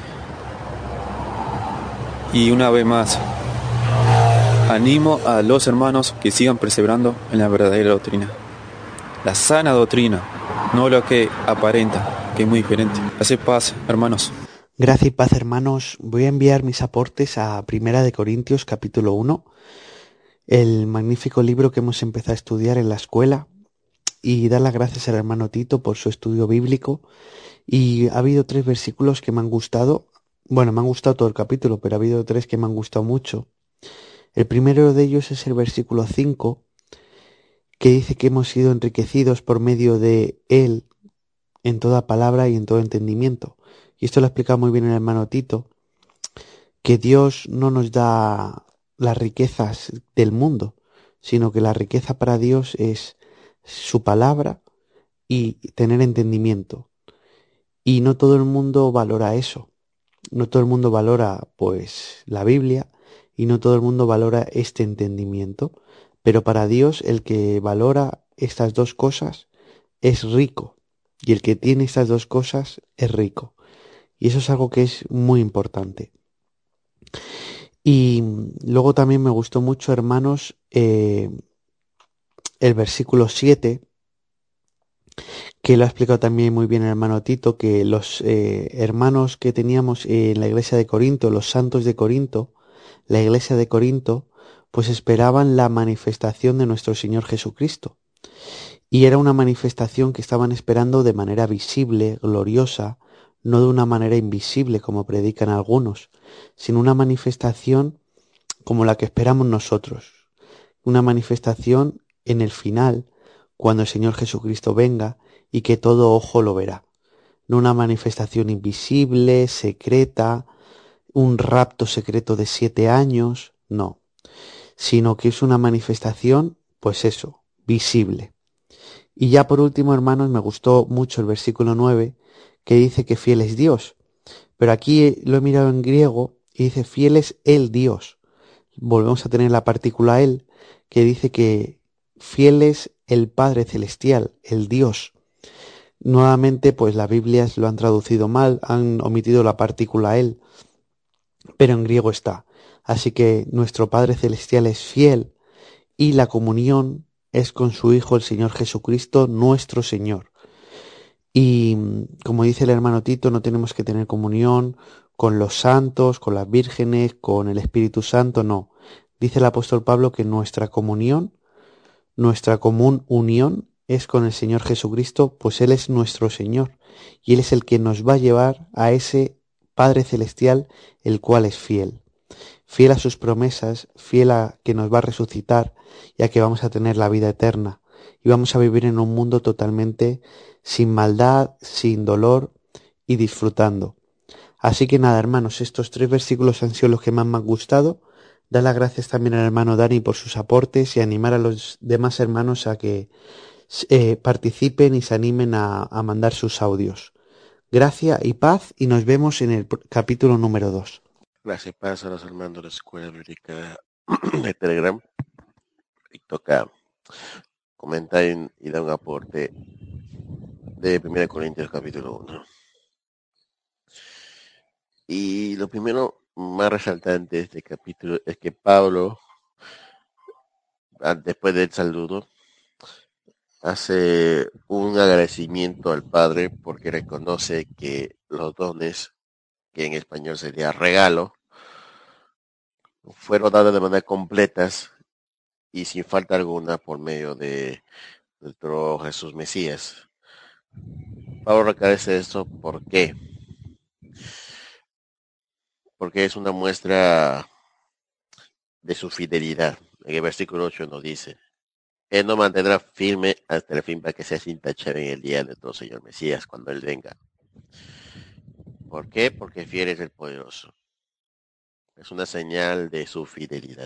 Y una vez más, animo a los hermanos que sigan perseverando en la verdadera doctrina. La sana doctrina, no lo que aparenta, que es muy diferente. Hace paz, hermanos. Gracia y paz, hermanos. Voy a enviar mis aportes a Primera de Corintios, capítulo 1, el magnífico libro que hemos empezado a estudiar en la escuela, y dar las gracias al hermano Tito por su estudio bíblico. Y ha habido 3 versículos que me han gustado. Bueno, me han gustado todo el capítulo, pero ha habido 3 que me han gustado mucho. El primero de ellos es el versículo 5, que dice que hemos sido enriquecidos por medio de Él en toda palabra y en todo entendimiento. Y esto lo ha explicado muy bien el hermano Tito, que Dios no nos da las riquezas del mundo, sino que la riqueza para Dios es su palabra y tener entendimiento. Y no todo el mundo valora eso. No todo el mundo valora, pues, la Biblia, y no todo el mundo valora este entendimiento. Pero para Dios, el que valora estas 2 cosas es rico. Y el que tiene estas 2 cosas es rico. Y eso es algo que es muy importante. Y luego también me gustó mucho, hermanos, el versículo 7, que lo ha explicado también muy bien el hermano Tito, que los hermanos que teníamos en la iglesia de Corinto, los santos de Corinto, la iglesia de Corinto, pues esperaban la manifestación de nuestro Señor Jesucristo. Y era una manifestación que estaban esperando de manera visible, gloriosa, no de una manera invisible como predican algunos, sino una manifestación como la que esperamos nosotros. Una manifestación en el final, cuando el Señor Jesucristo venga y que todo ojo lo verá. No una manifestación invisible, secreta, un rapto secreto de 7 años, no. Sino que es una manifestación, pues eso, visible. Y ya por último, hermanos, me gustó mucho el versículo 9, que dice que fiel es Dios. Pero aquí lo he mirado en griego y dice fiel es el Dios. Volvemos a tener la partícula él, que dice que fiel es el Padre Celestial, el Dios. Nuevamente, pues las Biblias lo han traducido mal, han omitido la partícula él, pero en griego está. Así que nuestro Padre Celestial es fiel y la comunión es con su Hijo, el Señor Jesucristo, nuestro Señor. Y como dice el hermano Tito, no tenemos que tener comunión con los santos, con las vírgenes, con el Espíritu Santo, no. Dice el apóstol Pablo que nuestra comunión, nuestra común unión es con el Señor Jesucristo, pues Él es nuestro Señor y Él es el que nos va a llevar a ese Padre Celestial, el cual es fiel. Fiel a sus promesas, fiel a que nos va a resucitar y a que vamos a tener la vida eterna. Y vamos a vivir en un mundo totalmente sin maldad, sin dolor y disfrutando. Así que nada, hermanos, estos 3 versículos han sido los que más me han gustado. Dar las gracias también al hermano Dani por sus aportes y animar a los demás hermanos a que participen y se animen a mandar sus audios. Gracia y paz y nos vemos en el capítulo número 2. Gracias, paz a los hermanos de la Escuela Bíblica de Telegram. Y toca comentar y dar un aporte de 1 Corintios capítulo 1. Y lo primero más resaltante de este capítulo es que Pablo, después del saludo, hace un agradecimiento al Padre porque reconoce que los dones que en español sería regalo, fueron dadas de manera completas y sin falta alguna por medio de nuestro Jesús Mesías. Pablo recalca esto, ¿por qué? Porque es una muestra de su fidelidad. En el versículo 8 nos dice, Él nos mantendrá firme hasta el fin para que seas intachable en el día de nuestro Señor Mesías, cuando Él venga. ¿Por qué? Porque fiel es el poderoso. Es una señal de su fidelidad.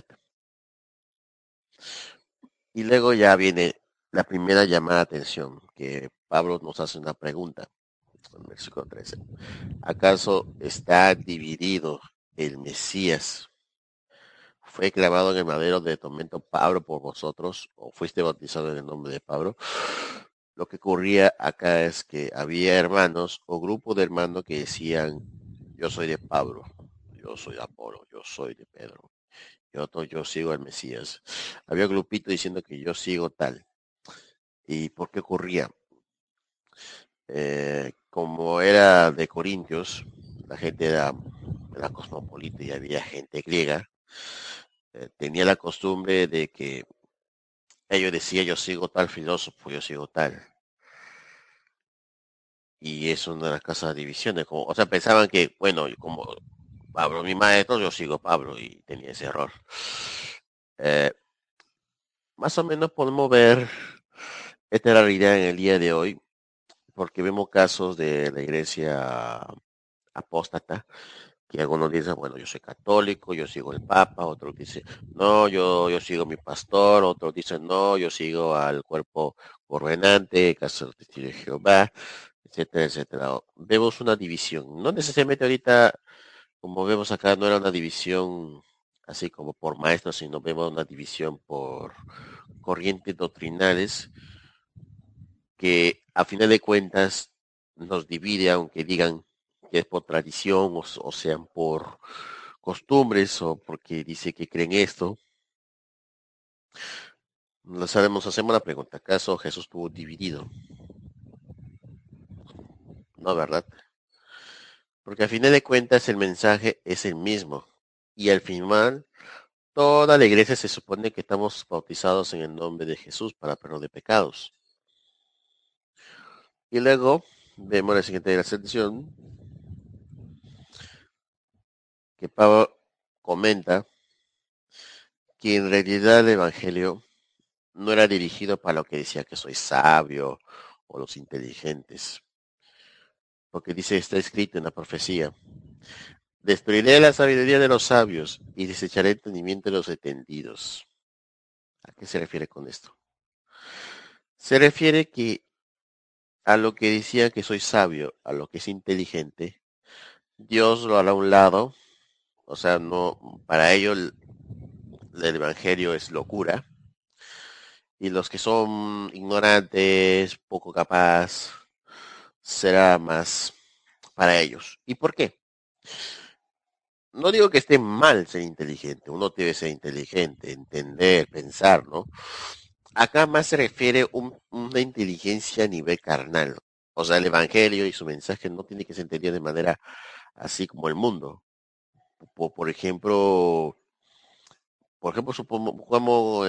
Y luego ya viene la primera llamada de atención, que Pablo nos hace una pregunta, en el versículo 13. ¿Acaso está dividido el Mesías? ¿Fue clavado en el madero de tormento Pablo por vosotros? ¿O fuiste bautizado en el nombre de Pablo? Lo que ocurría acá es que había hermanos o grupos de hermanos que decían, yo soy de Pablo, yo soy de Apolo, yo soy de Pedro, y otro, yo sigo al Mesías. Había grupito diciendo que yo sigo tal. ¿Y por qué ocurría? Como era de Corintios, la gente era cosmopolita y había gente griega, tenía la costumbre de que ellos decían, yo sigo tal filósofo, yo sigo tal. Y es una de las casas de divisiones. Como, o sea, pensaban que, bueno, como Pablo mi maestro, yo sigo Pablo y tenía ese error. Eh, Más o menos podemos ver esta realidad en el día de hoy, porque vemos casos de la iglesia apóstata, que algunos dicen, bueno, yo soy católico, yo sigo el Papa, otros dicen, no, yo sigo mi pastor, otros dicen, no, yo sigo al cuerpo gobernante, caso de testigo de Jehová, etcétera, etcétera. Vemos una división, no necesariamente ahorita, como vemos acá, no era una división así como por maestros, sino vemos una división por corrientes doctrinales que a final de cuentas nos divide, aunque digan que es por tradición o sean por costumbres o porque dice que creen esto. No sabemos, hacemos la pregunta, ¿acaso Jesús estuvo dividido? No, ¿verdad? Porque a final de cuentas el mensaje es el mismo. Y al final, toda la iglesia se supone que estamos bautizados en el nombre de Jesús para perdón de pecados. Y luego vemos la siguiente sección que Pablo comenta que en realidad el Evangelio no era dirigido para lo que decía que soy sabio o los inteligentes. Porque dice, está escrito en la profecía, destruiré la sabiduría de los sabios y desecharé el entendimiento de los entendidos. ¿A qué se refiere con esto? Se refiere que a lo que decía que soy sabio, a lo que es inteligente, Dios lo hará a un lado, o sea, no, para ellos el evangelio es locura, y los que son ignorantes, poco capaz, será más para ellos. ¿Y por qué? No digo que esté mal ser inteligente, uno debe ser inteligente, entender, pensar, ¿no? Acá más se refiere una inteligencia a nivel carnal. O sea, el evangelio y su mensaje no tiene que ser entendido de manera así como el mundo. Por ejemplo, supongamos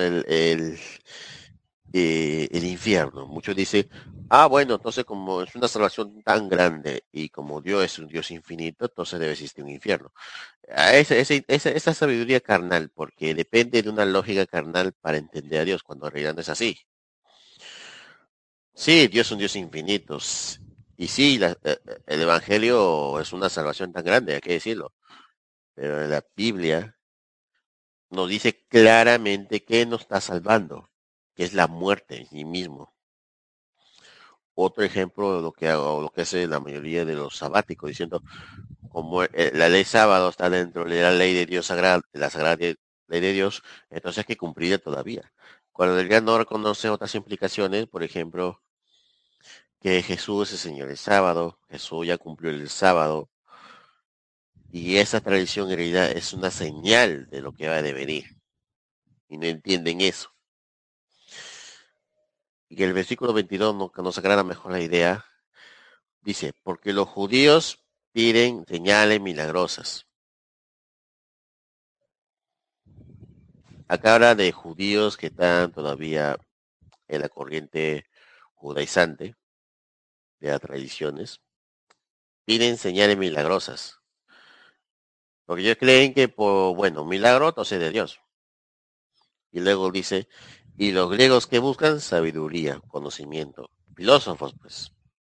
el infierno. Muchos dicen, bueno, entonces como es una salvación tan grande y como Dios es un Dios infinito, entonces debe existir un infierno. Esa sabiduría carnal, porque depende de una lógica carnal para entender a Dios, cuando en realidad no es así. Sí, Dios es un Dios infinito. Y sí, el Evangelio es una salvación tan grande, hay que decirlo. Pero en la Biblia nos dice claramente que nos está salvando, que es la muerte en sí mismo. Otro ejemplo de lo que hace la mayoría de los sabáticos, diciendo, como la ley sábado está dentro de la ley de Dios sagrada, de la sagrada ley de Dios, entonces hay que cumplirla todavía. Cuando el día no reconoce otras implicaciones, por ejemplo, que Jesús es el Señor del sábado, Jesús ya cumplió el sábado, y esa tradición en realidad es una señal de lo que va a devenir, y no entienden eso. Y el versículo 22 nos aclara mejor la idea, dice, porque los judíos piden señales milagrosas. Acá habla de judíos que están todavía en la corriente judaizante de las tradiciones. Piden señales milagrosas. Porque ellos creen que milagro entonces de Dios. Y luego dice, y los griegos que buscan sabiduría, conocimiento, filósofos pues.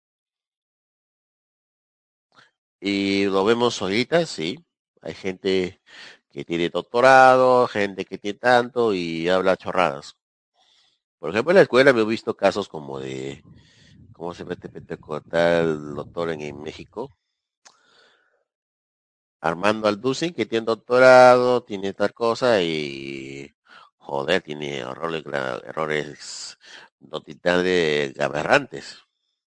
Y lo vemos ahorita, sí. Hay gente que tiene doctorado, gente que tiene tanto y habla chorradas. Por ejemplo, en la escuela me he visto casos como de, ¿cómo se mete el doctor en México? Armando Alducin, que tiene doctorado, tiene tal cosa y joder, tiene errores noticiales aberrantes.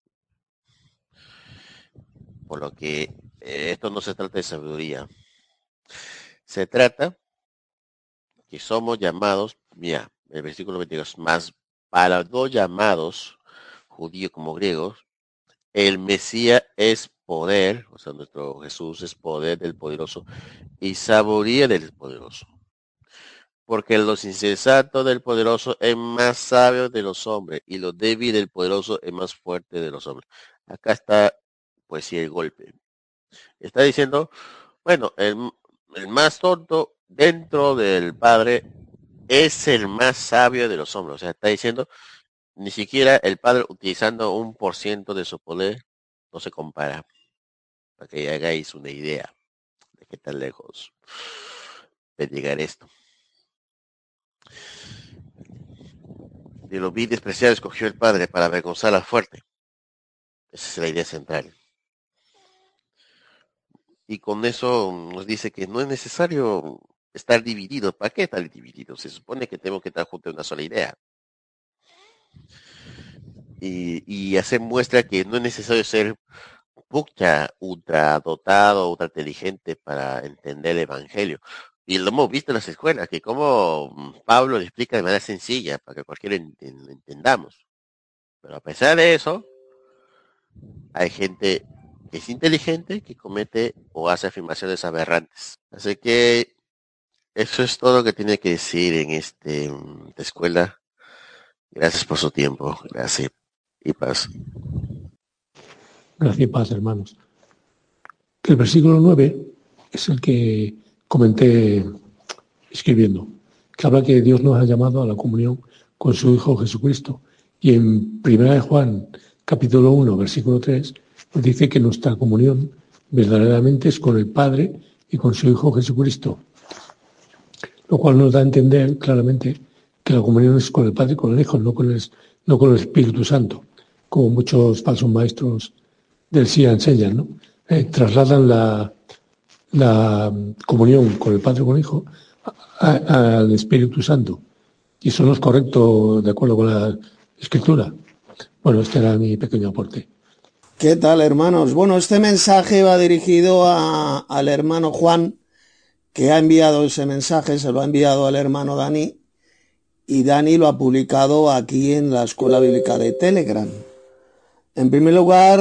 Por lo que esto no se trata de sabiduría. Se trata que somos llamados, mira, el versículo 22, más para los llamados, judíos como griegos, el Mesías es poder, o sea, nuestro Jesús es poder del poderoso y sabiduría del poderoso. Porque los insensatos del poderoso es más sabio de los hombres y lo débil del poderoso es más fuerte de los hombres. Acá está, pues sí, el golpe. Está diciendo, bueno, el más tonto dentro del Padre es el más sabio de los hombres. O sea, está diciendo, ni siquiera el Padre utilizando 1% de su poder no se compara. Para que hagáis una idea de qué tan lejos de llegar esto. De lo vil despreciado escogió el Padre para avergonzar al fuerte. Esa es la idea central. Y con eso nos dice que no es necesario estar divididos. ¿Para qué estar divididos? Se supone que tenemos que estar juntos en una sola idea. Y hacer muestra que no es necesario ser ultra dotado, ultra inteligente para entender el Evangelio. Y lo hemos visto en las escuelas, que como Pablo le explica de manera sencilla para que cualquiera entendamos. Pero a pesar de eso, hay gente que es inteligente que comete o hace afirmaciones aberrantes. Así que eso es todo lo que tiene que decir en esta escuela. Gracias por su tiempo. Gracias y paz. Gracias y paz, hermanos. El versículo 9 es el que comenté escribiendo, que habla que Dios nos ha llamado a la comunión con su Hijo Jesucristo. Y en 1 Juan, capítulo 1, versículo 3, nos dice que nuestra comunión verdaderamente es con el Padre y con su Hijo Jesucristo. Lo cual nos da a entender claramente que la comunión es con el Padre y con el Hijo, no con el Espíritu Santo, como muchos falsos maestros del SIA enseñan, ¿no? Trasladan la comunión con el Padre y con el Hijo al Espíritu Santo. Y eso no es correcto de acuerdo con la Escritura. Bueno, este era mi pequeño aporte. ¿Qué tal, hermanos? Bueno, este mensaje va dirigido al hermano Juan, que ha enviado ese mensaje, se lo ha enviado al hermano Dani, y Dani lo ha publicado aquí en la Escuela Bíblica de Telegram. En primer lugar,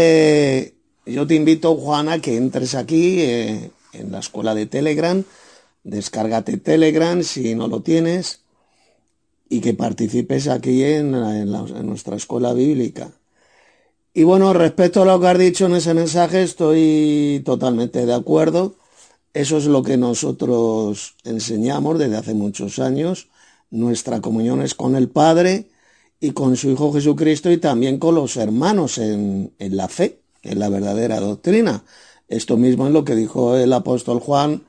yo te invito, Juan, a que entres aquí en la Escuela de Telegram, descárgate Telegram si no lo tienes, y que participes aquí en nuestra Escuela Bíblica. Y bueno, respecto a lo que has dicho en ese mensaje, estoy totalmente de acuerdo. Eso es lo que nosotros enseñamos desde hace muchos años. Nuestra comunión es con el Padre y con su Hijo Jesucristo y también con los hermanos en la fe, en la verdadera doctrina. Esto mismo es lo que dijo el apóstol Juan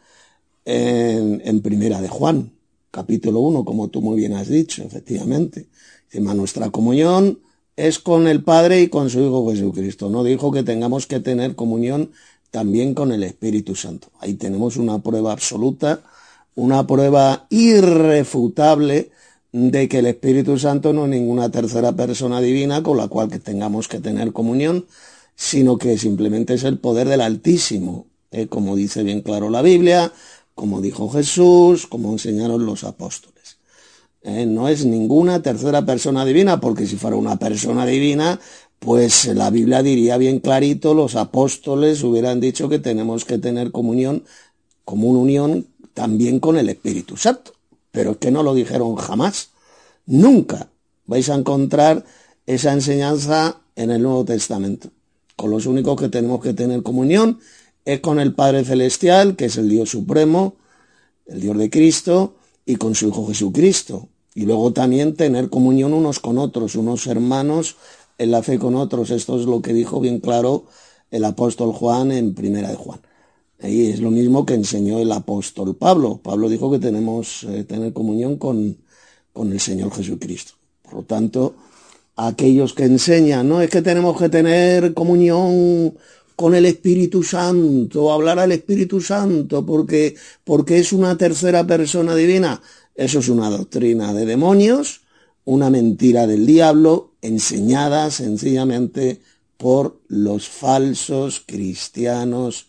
en Primera de Juan, capítulo 1, como tú muy bien has dicho, efectivamente. Dice, nuestra comunión es con el Padre y con su Hijo Jesucristo. No dijo que tengamos que tener comunión también con el Espíritu Santo. Ahí tenemos una prueba absoluta, una prueba irrefutable de que el Espíritu Santo no es ninguna tercera persona divina con la cual que tengamos que tener comunión, sino que simplemente es el poder del Altísimo, como dice bien claro la Biblia, como dijo Jesús, como enseñaron los apóstoles. No es ninguna tercera persona divina, porque si fuera una persona divina, pues la Biblia diría bien clarito, los apóstoles hubieran dicho que tenemos que tener comunión, común unión también con el Espíritu Santo. Pero es que no lo dijeron jamás. Nunca vais a encontrar esa enseñanza en el Nuevo Testamento. Con los únicos que tenemos que tener comunión es con el Padre Celestial, que es el Dios Supremo, el Dios de Cristo, y con su Hijo Jesucristo. Y luego también tener comunión unos con otros, unos hermanos en la fe con otros. Esto es lo que dijo bien claro el apóstol Juan en Primera de Juan. Y es lo mismo que enseñó el apóstol Pablo. Pablo dijo que tenemos tener comunión con el Señor Jesucristo. Por lo tanto, aquellos que enseñan, no, es que tenemos que tener comunión con el Espíritu Santo, hablar al Espíritu Santo, porque es una tercera persona divina. Eso es una doctrina de demonios, una mentira del diablo, enseñada sencillamente por los falsos cristianos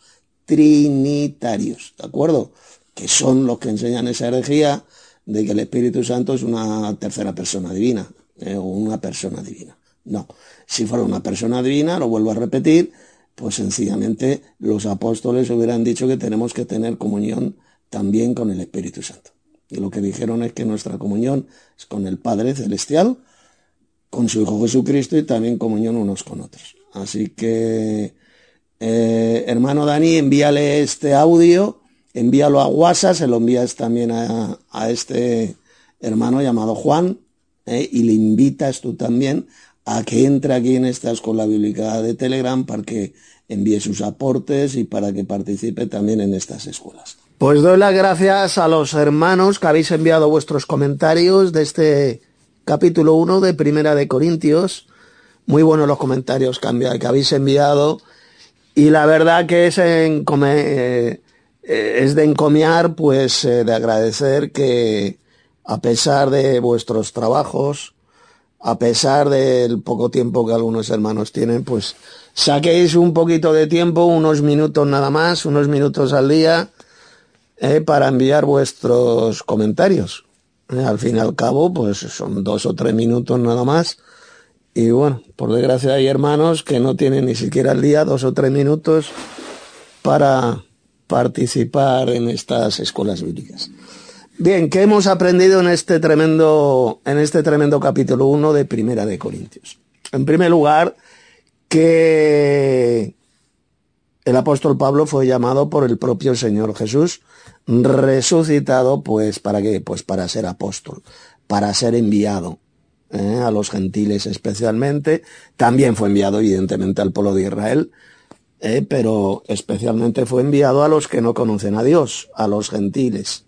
trinitarios, ¿de acuerdo? Que son los que enseñan esa herejía de que el Espíritu Santo es una tercera persona divina, o una persona divina. No, si fuera una persona divina, lo vuelvo a repetir, pues sencillamente los apóstoles hubieran dicho que tenemos que tener comunión también con el Espíritu Santo. Y lo que dijeron es que nuestra comunión es con el Padre Celestial, con su Hijo Jesucristo y también comunión unos con otros. Así que, hermano Dani, envíale este audio, envíalo a WhatsApp, se lo envías también a este hermano llamado Juan, y le invitas tú también a que entre aquí en esta escuela bíblica de Telegram para que envíe sus aportes y para que participe también en estas escuelas. Pues doy las gracias a los hermanos que habéis enviado vuestros comentarios de este capítulo 1 de Primera de Corintios. Muy buenos los comentarios que habéis enviado, y la verdad que es de encomiar, pues de agradecer que a pesar de vuestros trabajos, a pesar del poco tiempo que algunos hermanos tienen, pues saquéis un poquito de tiempo, unos minutos nada más, unos minutos al día, para enviar vuestros comentarios. Al fin y al cabo, pues son 2 o 3 minutos nada más. Y bueno, por desgracia hay hermanos que no tienen ni siquiera al día 2 o 3 minutos para participar en estas escuelas bíblicas. Bien, ¿qué hemos aprendido en este tremendo capítulo 1 de Primera de Corintios? En primer lugar, que el apóstol Pablo fue llamado por el propio Señor Jesús, resucitado, pues ¿para qué? Pues para ser apóstol, para ser enviado a los gentiles especialmente. También fue enviado evidentemente al pueblo de Israel, pero especialmente fue enviado a los que no conocen a Dios, a los gentiles.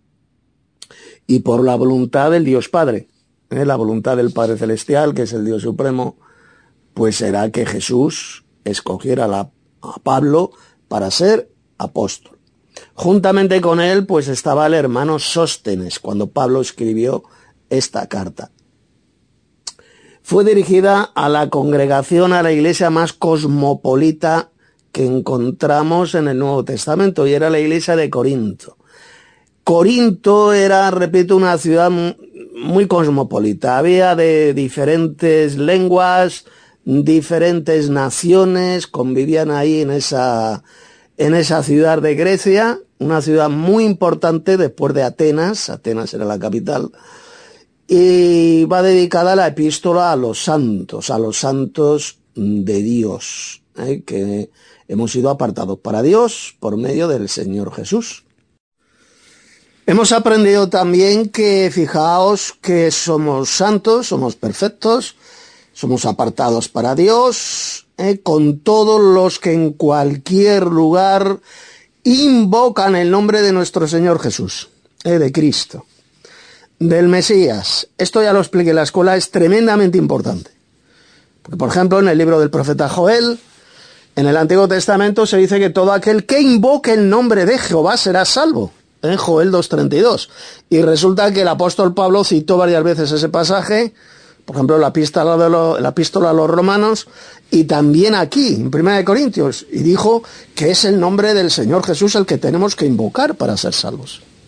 Y por la voluntad del Dios Padre, la voluntad del Padre Celestial, que es el Dios Supremo, pues será que Jesús escogiera a Pablo para ser apóstol. Juntamente con él, pues estaba el hermano Sóstenes, cuando Pablo escribió esta carta. Fue dirigida a la congregación, a la iglesia más cosmopolita que encontramos en el Nuevo Testamento, y era la iglesia de Corinto. Corinto era, repito, una ciudad muy cosmopolita. Había de diferentes lenguas, diferentes naciones, convivían ahí en esa ciudad de Grecia, una ciudad muy importante después de Atenas. Atenas era la capital. Y va dedicada la epístola a los santos de Dios, que hemos sido apartados para Dios por medio del Señor Jesús. Hemos aprendido también que, fijaos, que somos santos, somos perfectos, somos apartados para Dios, con todos los que en cualquier lugar invocan el nombre de nuestro Señor Jesús, de Cristo, del Mesías. Esto ya lo expliqué en la escuela, es tremendamente importante. Porque, por ejemplo, en el libro del profeta Joel, en el Antiguo Testamento se dice que todo aquel que invoque el nombre de Jehová será salvo. En Joel 2:32. Y resulta que el apóstol Pablo citó varias veces ese pasaje, por ejemplo, la epístola a los romanos, y también aquí, en 1 Corintios, y dijo que es el nombre del Señor Jesús el que tenemos que invocar para ser salvos.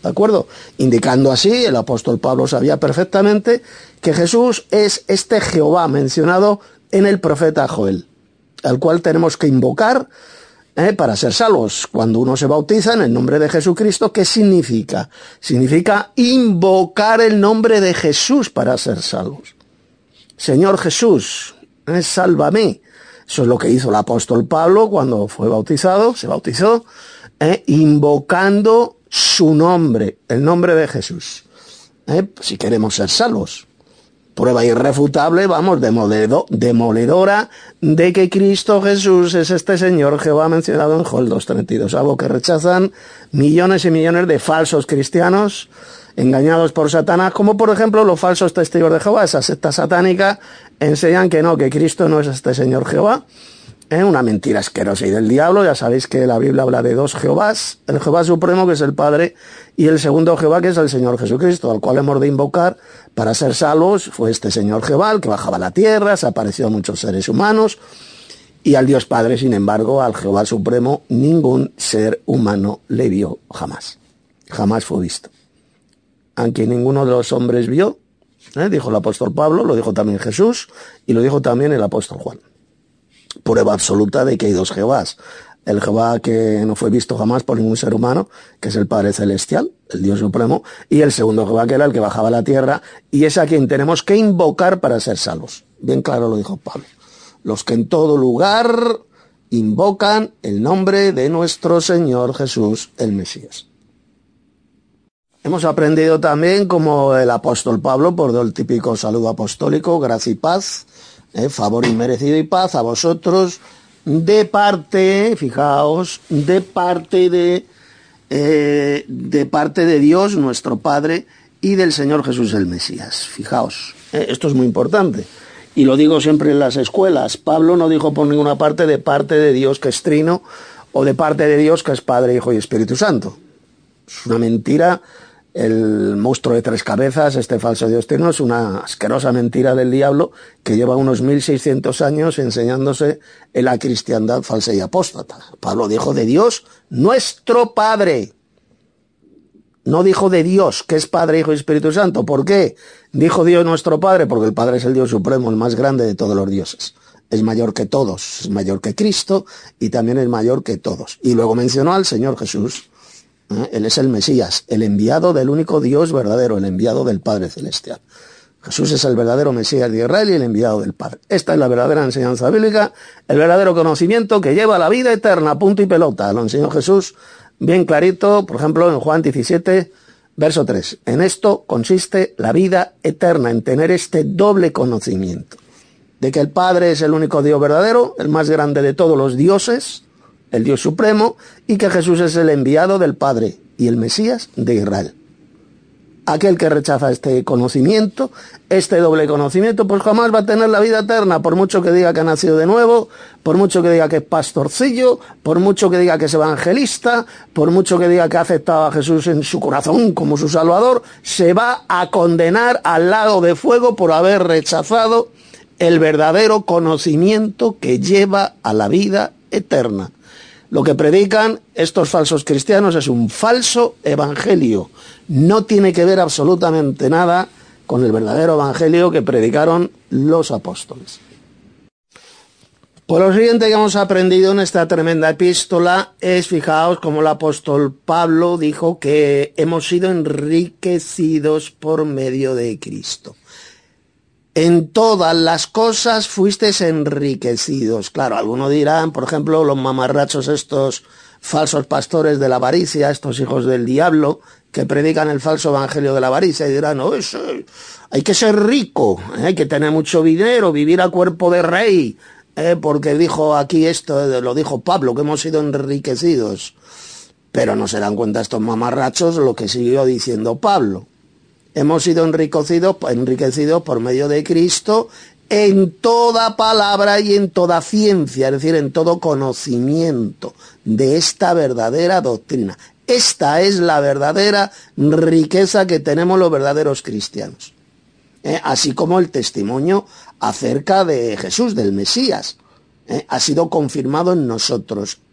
¿de acuerdo? Indicando así, el apóstol Pablo sabía perfectamente que Jesús es este Jehová mencionado en el profeta Joel, al cual tenemos que invocar para ser salvos. Cuando uno se bautiza en el nombre de Jesucristo, ¿qué significa? Significa invocar el nombre de Jesús para ser salvos. Señor Jesús, sálvame. Eso es lo que hizo el apóstol Pablo cuando fue bautizado, se bautizó, invocando su nombre, el nombre de Jesús, si queremos ser salvos. Prueba irrefutable, vamos, demoledora de que Cristo Jesús es este Señor Jehová mencionado en Joel 2:32, algo que rechazan millones y millones de falsos cristianos engañados por Satanás, como por ejemplo los falsos testigos de Jehová. Esa secta satánica enseñan que no, que Cristo no es este Señor Jehová. Una mentira asquerosa y del diablo. Ya sabéis que la Biblia habla de dos Jehovás, el Jehová supremo, que es el Padre, y el segundo Jehová, que es el Señor Jesucristo, al cual hemos de invocar para ser salvos. Fue este Señor Jehová el que bajaba a la tierra, se apareció a muchos seres humanos, y al Dios Padre, sin embargo, al Jehová supremo, ningún ser humano le vio jamás. Jamás fue visto. Aunque ninguno de los hombres vio, dijo el apóstol Pablo, lo dijo también Jesús, y lo dijo también el apóstol Juan. Prueba absoluta de que hay dos Jehovás. El Jehová que no fue visto jamás por ningún ser humano, que es el Padre Celestial, el Dios Supremo, y el segundo Jehová, que era el que bajaba a la tierra, y es a quien tenemos que invocar para ser salvos. Bien claro lo dijo Pablo. Los que en todo lugar invocan el nombre de nuestro Señor Jesús, el Mesías. Hemos aprendido también, como el apóstol Pablo, por el típico saludo apostólico, gracia y paz, favor inmerecido y paz a vosotros, de parte, fijaos, de parte de Dios, nuestro Padre, y del Señor Jesús el Mesías. Fijaos, esto es muy importante. Y lo digo siempre en las escuelas. Pablo no dijo por ninguna parte de Dios que es trino, o de parte de Dios que es Padre, Hijo y Espíritu Santo. Es una mentira. El monstruo de tres cabezas, este falso Dios trino, es una asquerosa mentira del diablo que lleva unos 1600 años enseñándose en la cristiandad falsa y apóstata. Pablo dijo de Dios, nuestro Padre. No dijo de Dios, que es Padre, Hijo y Espíritu Santo. ¿Por qué? Dijo Dios nuestro Padre, porque el Padre es el Dios supremo, el más grande de todos los dioses. Es mayor que todos, es mayor que Cristo y también es mayor que todos. Y luego mencionó al Señor Jesús. Él es el Mesías, el enviado del único Dios verdadero, el enviado del Padre Celestial. Jesús es el verdadero Mesías de Israel y el enviado del Padre. Esta es la verdadera enseñanza bíblica, el verdadero conocimiento que lleva a la vida eterna, punto y pelota. Lo enseñó Jesús bien clarito, por ejemplo, en Juan 17, verso 3. En esto consiste la vida eterna, en tener este doble conocimiento, de que el Padre es el único Dios verdadero, el más grande de todos los dioses, el Dios Supremo, y que Jesús es el enviado del Padre y el Mesías de Israel. Aquel que rechaza este conocimiento, este doble conocimiento, pues jamás va a tener la vida eterna, por mucho que diga que ha nacido de nuevo, por mucho que diga que es pastorcillo, por mucho que diga que es evangelista, por mucho que diga que ha aceptado a Jesús en su corazón como su Salvador, se va a condenar al lago de fuego por haber rechazado el verdadero conocimiento que lleva a la vida eterna. Lo que predican estos falsos cristianos es un falso evangelio. No tiene que ver absolutamente nada con el verdadero evangelio que predicaron los apóstoles. Por lo siguiente que hemos aprendido en esta tremenda epístola es, fijaos, como el apóstol Pablo dijo que hemos sido enriquecidos por medio de Cristo. En todas las cosas fuisteis enriquecidos. Claro, algunos dirán, por ejemplo, los mamarrachos estos falsos pastores de la avaricia, estos hijos del diablo, que predican el falso evangelio de la avaricia, y dirán, oh, hay que ser rico, hay que tener mucho dinero, vivir a cuerpo de rey, porque dijo aquí esto, lo dijo Pablo, que hemos sido enriquecidos. Pero no se dan cuenta estos mamarrachos lo que siguió diciendo Pablo. Hemos sido enriquecidos por medio de Cristo en toda palabra y en toda ciencia, es decir, en todo conocimiento de esta verdadera doctrina. Esta es la verdadera riqueza que tenemos los verdaderos cristianos. Así como el testimonio acerca de Jesús, del Mesías, ha sido confirmado en nosotros.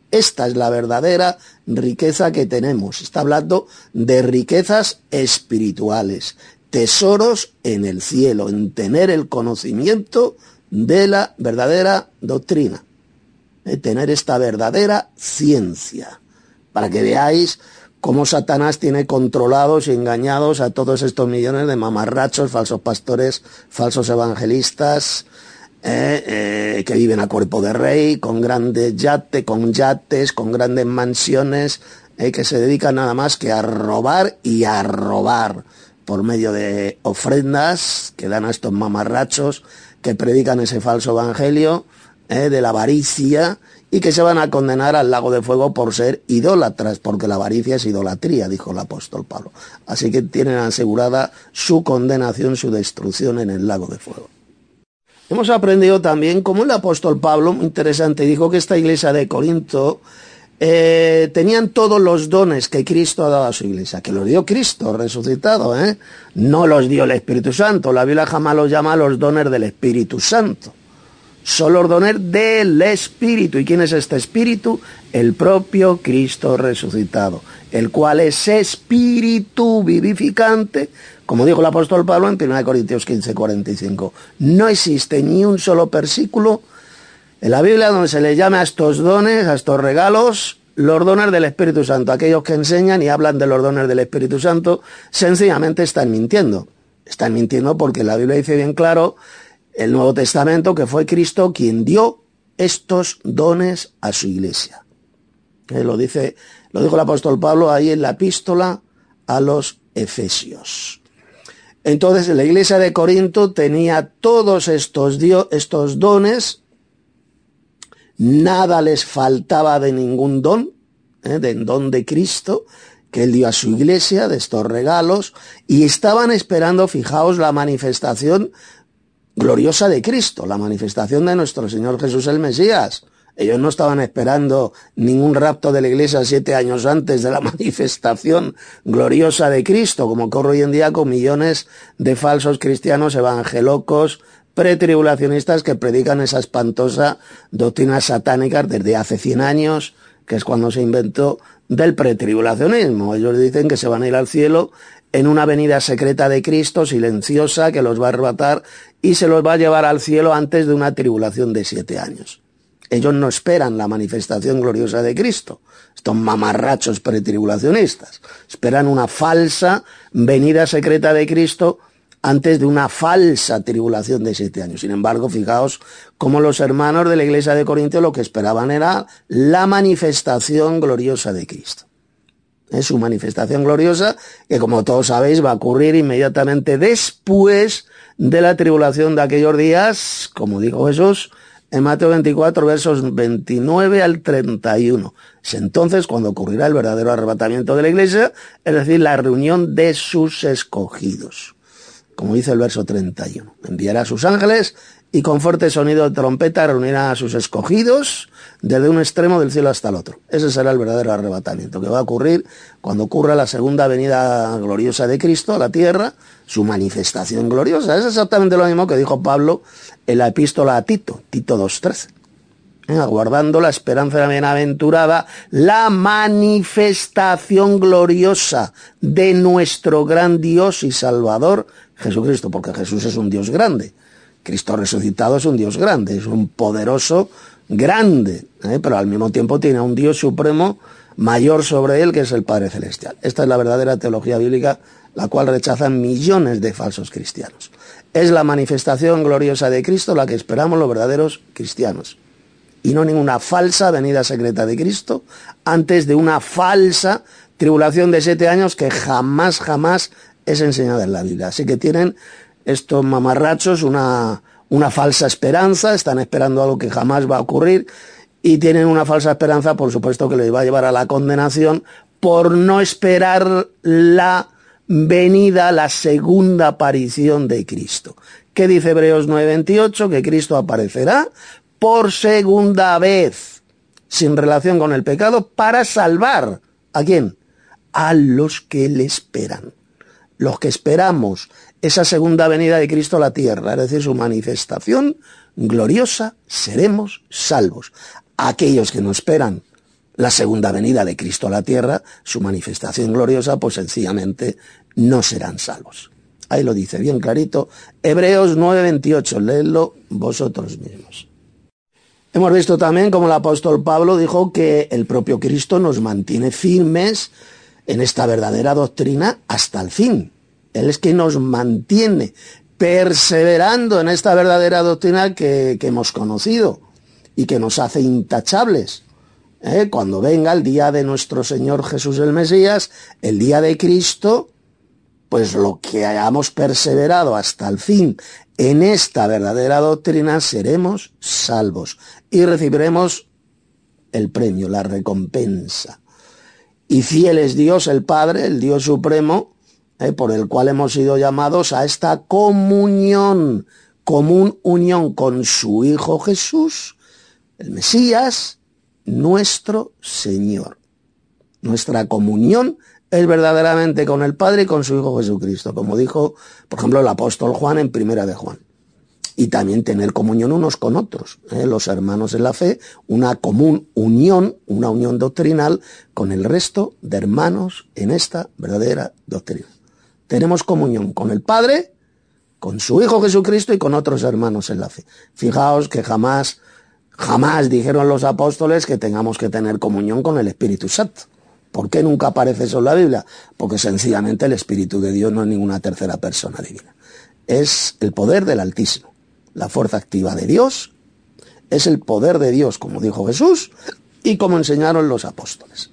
Esta es la verdadera riqueza que tenemos. Está hablando de riquezas espirituales, tesoros en el cielo, en tener el conocimiento de la verdadera doctrina, tener esta verdadera ciencia, para que veáis cómo Satanás tiene controlados y engañados a todos estos millones de mamarrachos, falsos pastores, falsos evangelistas, que viven a cuerpo de rey, con grandes yates, con grandes mansiones, que se dedican nada más que a robar y a robar por medio de ofrendas que dan a estos mamarrachos que predican ese falso evangelio de la avaricia, y que se van a condenar al lago de fuego por ser idólatras, porque la avaricia es idolatría, dijo el apóstol Pablo. Así que tienen asegurada su condenación, su destrucción en el lago de fuego. Hemos aprendido también cómo el apóstol Pablo, muy interesante, dijo que esta iglesia de Corinto tenían todos los dones que Cristo ha dado a su iglesia, que los dio Cristo resucitado, no los dio el Espíritu Santo. La Biblia jamás los llama los dones del Espíritu Santo. Son los dones del Espíritu. ¿Y quién es este Espíritu? El propio Cristo resucitado, el cual es Espíritu vivificante, como dijo el apóstol Pablo en 1 Corintios 15:45. No existe ni un solo versículo en la Biblia donde se le llame a estos dones, a estos regalos, los dones del Espíritu Santo. Aquellos que enseñan y hablan de los dones del Espíritu Santo, sencillamente están mintiendo. Están mintiendo porque la Biblia dice bien claro, el Nuevo Testamento, que fue Cristo quien dio estos dones a su iglesia. Lo dijo el apóstol Pablo ahí en la epístola a los Efesios. Entonces la iglesia de Corinto tenía todos estos dones, nada les faltaba de ningún don, del don de Cristo que él dio a su iglesia, de estos regalos, y estaban esperando, fijaos, la manifestación gloriosa de Cristo, la manifestación de nuestro Señor Jesús el Mesías. Ellos no estaban esperando ningún rapto de la iglesia 7 años antes de la manifestación gloriosa de Cristo, como ocurre hoy en día con millones de falsos cristianos evangelocos, pretribulacionistas que predican esa espantosa doctrina satánica desde hace 100 años, que es cuando se inventó, del pretribulacionismo. Ellos dicen que se van a ir al cielo en una venida secreta de Cristo, silenciosa, que los va a arrebatar y se los va a llevar al cielo antes de una tribulación de 7 años. Ellos no esperan la manifestación gloriosa de Cristo, estos mamarrachos pretribulacionistas. Esperan una falsa venida secreta de Cristo antes de una falsa tribulación de 7 años. Sin embargo, fijaos cómo los hermanos de la iglesia de Corinto lo que esperaban era la manifestación gloriosa de Cristo. Es su manifestación gloriosa, que como todos sabéis va a ocurrir inmediatamente después de la tribulación de aquellos días, como dijo Jesús en Mateo 24, versos 29 al 31. Es entonces cuando ocurrirá el verdadero arrebatamiento de la iglesia, es decir, la reunión de sus escogidos. Como dice el verso 31. Enviará a sus ángeles y con fuerte sonido de trompeta reunirá a sus escogidos desde un extremo del cielo hasta el otro. Ese será el verdadero arrebatamiento que va a ocurrir cuando ocurra la segunda venida gloriosa de Cristo a la tierra, su manifestación gloriosa. Es exactamente lo mismo que dijo Pablo en la epístola a Tito, Tito 2:13. Aguardando la esperanza bienaventurada, la manifestación gloriosa de nuestro gran Dios y Salvador, Jesucristo, porque Jesús es un Dios grande. Cristo resucitado es un Dios grande, es un poderoso grande, pero al mismo tiempo tiene a un Dios supremo mayor sobre él, que es el Padre Celestial. Esta es la verdadera teología bíblica, la cual rechazan millones de falsos cristianos. Es la manifestación gloriosa de Cristo la que esperamos los verdaderos cristianos, y no ninguna falsa venida secreta de Cristo antes de una falsa tribulación de 7 años que jamás es enseñada en la Biblia. Así que tienen estos mamarrachos una falsa esperanza, están esperando algo que jamás va a ocurrir, y tienen una falsa esperanza, por supuesto, que les va a llevar a la condenación por no esperar la venida, la segunda aparición de Cristo. ¿Qué dice Hebreos 9:28? Que Cristo aparecerá por segunda vez, sin relación con el pecado, para salvar, ¿a quién? A los que le esperan. Los que esperamos esa segunda venida de Cristo a la tierra, es decir, su manifestación gloriosa, seremos salvos. Aquellos que no esperan la segunda venida de Cristo a la tierra, su manifestación gloriosa, pues sencillamente no serán salvos. Ahí lo dice bien clarito. Hebreos 9:28, leedlo vosotros mismos. Hemos visto también como el apóstol Pablo dijo que el propio Cristo nos mantiene firmes en esta verdadera doctrina hasta el fin. Él es quien nos mantiene perseverando en esta verdadera doctrina que hemos conocido y que nos hace intachables. Cuando venga el día de nuestro Señor Jesús el Mesías, el día de Cristo, pues lo que hayamos perseverado hasta el fin en esta verdadera doctrina, seremos salvos y recibiremos el premio, la recompensa. Y fiel es Dios el Padre, el Dios Supremo, por el cual hemos sido llamados a esta comunión, común unión con su Hijo Jesús, el Mesías, nuestro Señor. Nuestra comunión es verdaderamente con el Padre y con su Hijo Jesucristo, como dijo, por ejemplo, el apóstol Juan en Primera de Juan. Y también tener comunión unos con otros, los hermanos en la fe, una común unión, una unión doctrinal con el resto de hermanos en esta verdadera doctrina. Tenemos comunión con el Padre, con su Hijo Jesucristo y con otros hermanos en la fe. Fijaos que jamás dijeron los apóstoles que tengamos que tener comunión con el Espíritu Santo. ¿Por qué nunca aparece eso en la Biblia? Porque sencillamente el Espíritu de Dios no es ninguna tercera persona divina. Es el poder del Altísimo. La fuerza activa de Dios es el poder de Dios, como dijo Jesús y como enseñaron los apóstoles.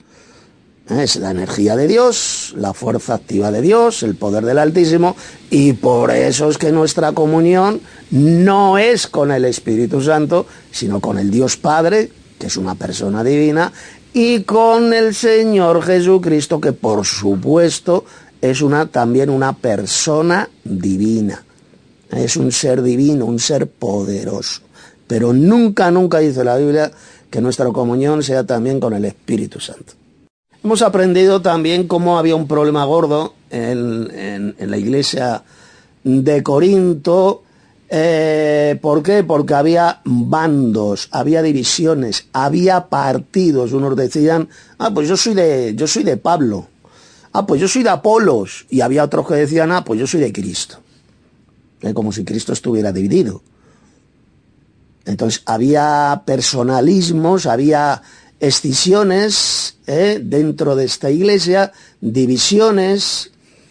Es la energía de Dios, la fuerza activa de Dios, el poder del Altísimo, y por eso es que nuestra comunión no es con el Espíritu Santo, sino con el Dios Padre, que es una persona divina, y con el Señor Jesucristo, que por supuesto es también una persona divina. Es un ser divino, un ser poderoso. Pero nunca dice la Biblia que nuestra comunión sea también con el Espíritu Santo. Hemos aprendido también cómo había un problema gordo en la iglesia de Corinto. ¿Por qué? Porque había bandos, había divisiones, había partidos. Unos decían, pues yo soy de Pablo. Pues yo soy de Apolos. Y había otros que decían, pues yo soy de Cristo. Como si Cristo estuviera dividido. Entonces había personalismos, había escisiones dentro de esta iglesia, divisiones.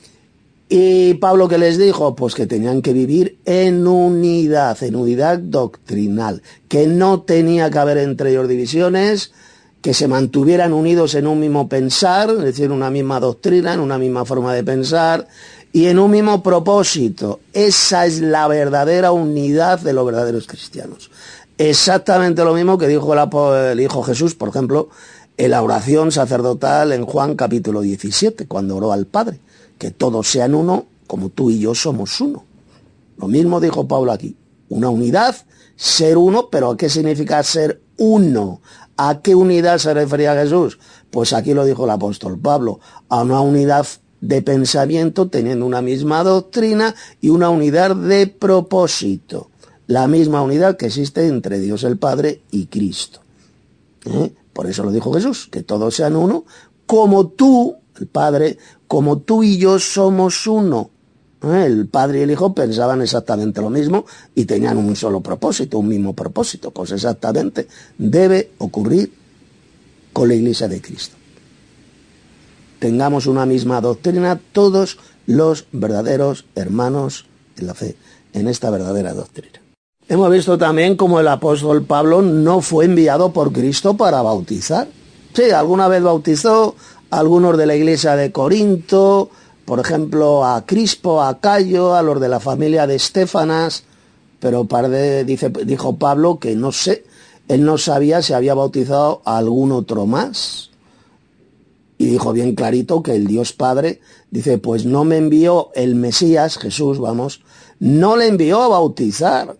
Y Pablo, ¿qué les dijo? Pues que tenían que vivir en unidad doctrinal, que no tenía que haber entre ellos divisiones, que se mantuvieran unidos en un mismo pensar, es decir, en una misma doctrina, en una misma forma de pensar y en un mismo propósito. Esa es la verdadera unidad de los verdaderos cristianos. Exactamente lo mismo que dijo el Hijo Jesús, por ejemplo, en la oración sacerdotal en Juan capítulo 17, cuando oró al Padre, que todos sean uno como tú y yo somos uno. Lo mismo dijo Pablo aquí, una unidad, ser uno, pero ¿qué significa ser uno? ¿A qué unidad se refería Jesús? Pues aquí lo dijo el apóstol Pablo, a una unidad de pensamiento teniendo una misma doctrina y una unidad de propósito. La misma unidad que existe entre Dios el Padre y Cristo. Por eso lo dijo Jesús, que todos sean uno, como tú, el Padre, como tú y yo somos uno. El Padre y el Hijo pensaban exactamente lo mismo y tenían un solo propósito, un mismo propósito. Pues exactamente debe ocurrir con la Iglesia de Cristo. Tengamos una misma doctrina todos los verdaderos hermanos en la fe, en esta verdadera doctrina. Hemos visto también cómo el apóstol Pablo no fue enviado por Cristo para bautizar. Sí, alguna vez bautizó a algunos de la iglesia de Corinto, por ejemplo a Crispo, a Cayo, a los de la familia de Estéfanas, pero dijo Pablo que no sé, él no sabía si había bautizado a algún otro más. Y dijo bien clarito que el Dios Padre, dice, pues no me envió el Mesías, Jesús, no le envió a bautizar.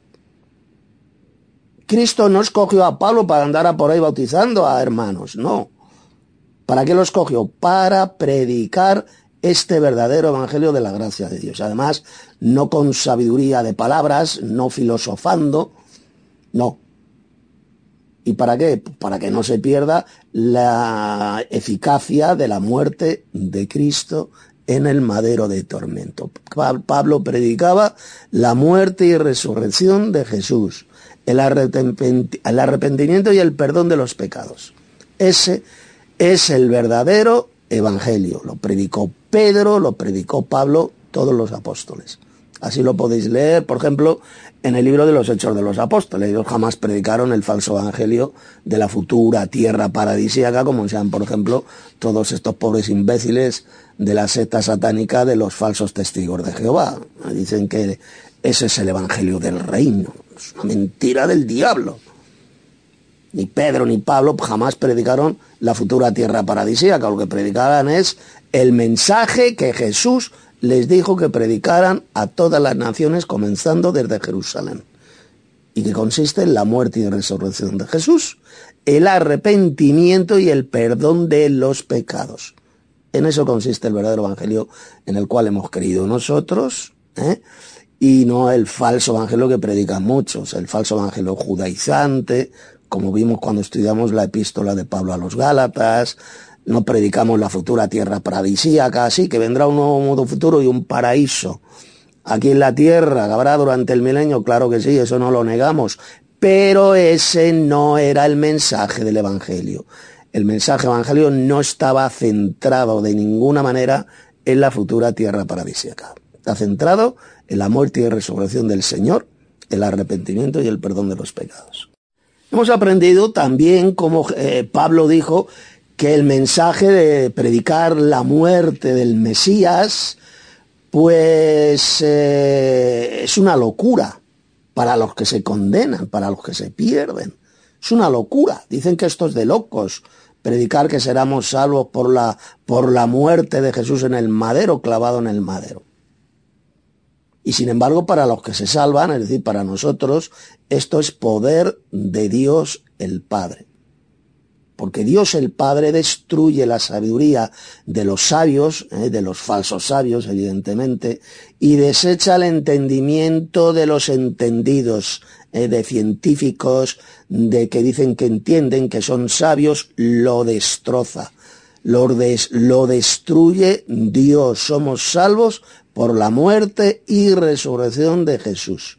Cristo no escogió a Pablo para andar por ahí bautizando a hermanos, no. ¿Para qué lo escogió? Para predicar este verdadero evangelio de la gracia de Dios. Además, no con sabiduría de palabras, no filosofando, no. ¿Y para qué? Para que no se pierda la eficacia de la muerte de Cristo en el madero de tormento. Pablo predicaba la muerte y resurrección de Jesús, el arrepentimiento y el perdón de los pecados. Ese es el verdadero evangelio. Lo predicó Pedro, lo predicó Pablo, todos los apóstoles. Así lo podéis leer, por ejemplo, en el libro de los Hechos de los Apóstoles. Ellos jamás predicaron el falso evangelio de la futura tierra paradisíaca, como sean, por ejemplo, todos estos pobres imbéciles de la secta satánica de los falsos testigos de Jehová. Dicen que ese es el evangelio del reino. Es una mentira del diablo. Ni Pedro ni Pablo jamás predicaron la futura tierra paradisíaca. Lo que predicaban es el mensaje que Jesús les dijo que predicaran a todas las naciones, comenzando desde Jerusalén, y que consiste en la muerte y resurrección de Jesús, el arrepentimiento y el perdón de los pecados. En eso consiste el verdadero evangelio en el cual hemos creído nosotros, y no el falso evangelio que predican muchos, el falso evangelio judaizante, como vimos cuando estudiamos la epístola de Pablo a los Gálatas. No predicamos la futura tierra paradisíaca, sí, que vendrá un nuevo mundo futuro y un paraíso aquí en la tierra, que habrá durante el milenio, claro que sí, eso no lo negamos, pero ese no era el mensaje del evangelio. El mensaje evangelio no estaba centrado de ninguna manera en la futura tierra paradisíaca. Está centrado en la muerte y resurrección del Señor, el arrepentimiento y el perdón de los pecados. Hemos aprendido también, como Pablo dijo, que el mensaje de predicar la muerte del Mesías, pues es una locura para los que se condenan, para los que se pierden. Es una locura. Dicen que esto es de locos, predicar que seremos salvos por la muerte de Jesús en el madero, clavado en el madero. Y sin embargo, para los que se salvan, es decir, para nosotros, esto es poder de Dios el Padre. Porque Dios el Padre destruye la sabiduría de los sabios, de los falsos sabios, evidentemente, y desecha el entendimiento de los entendidos, de científicos, de que dicen que entienden, que son sabios, lo destroza. Lo destruye Dios. Somos salvos por la muerte y resurrección de Jesús.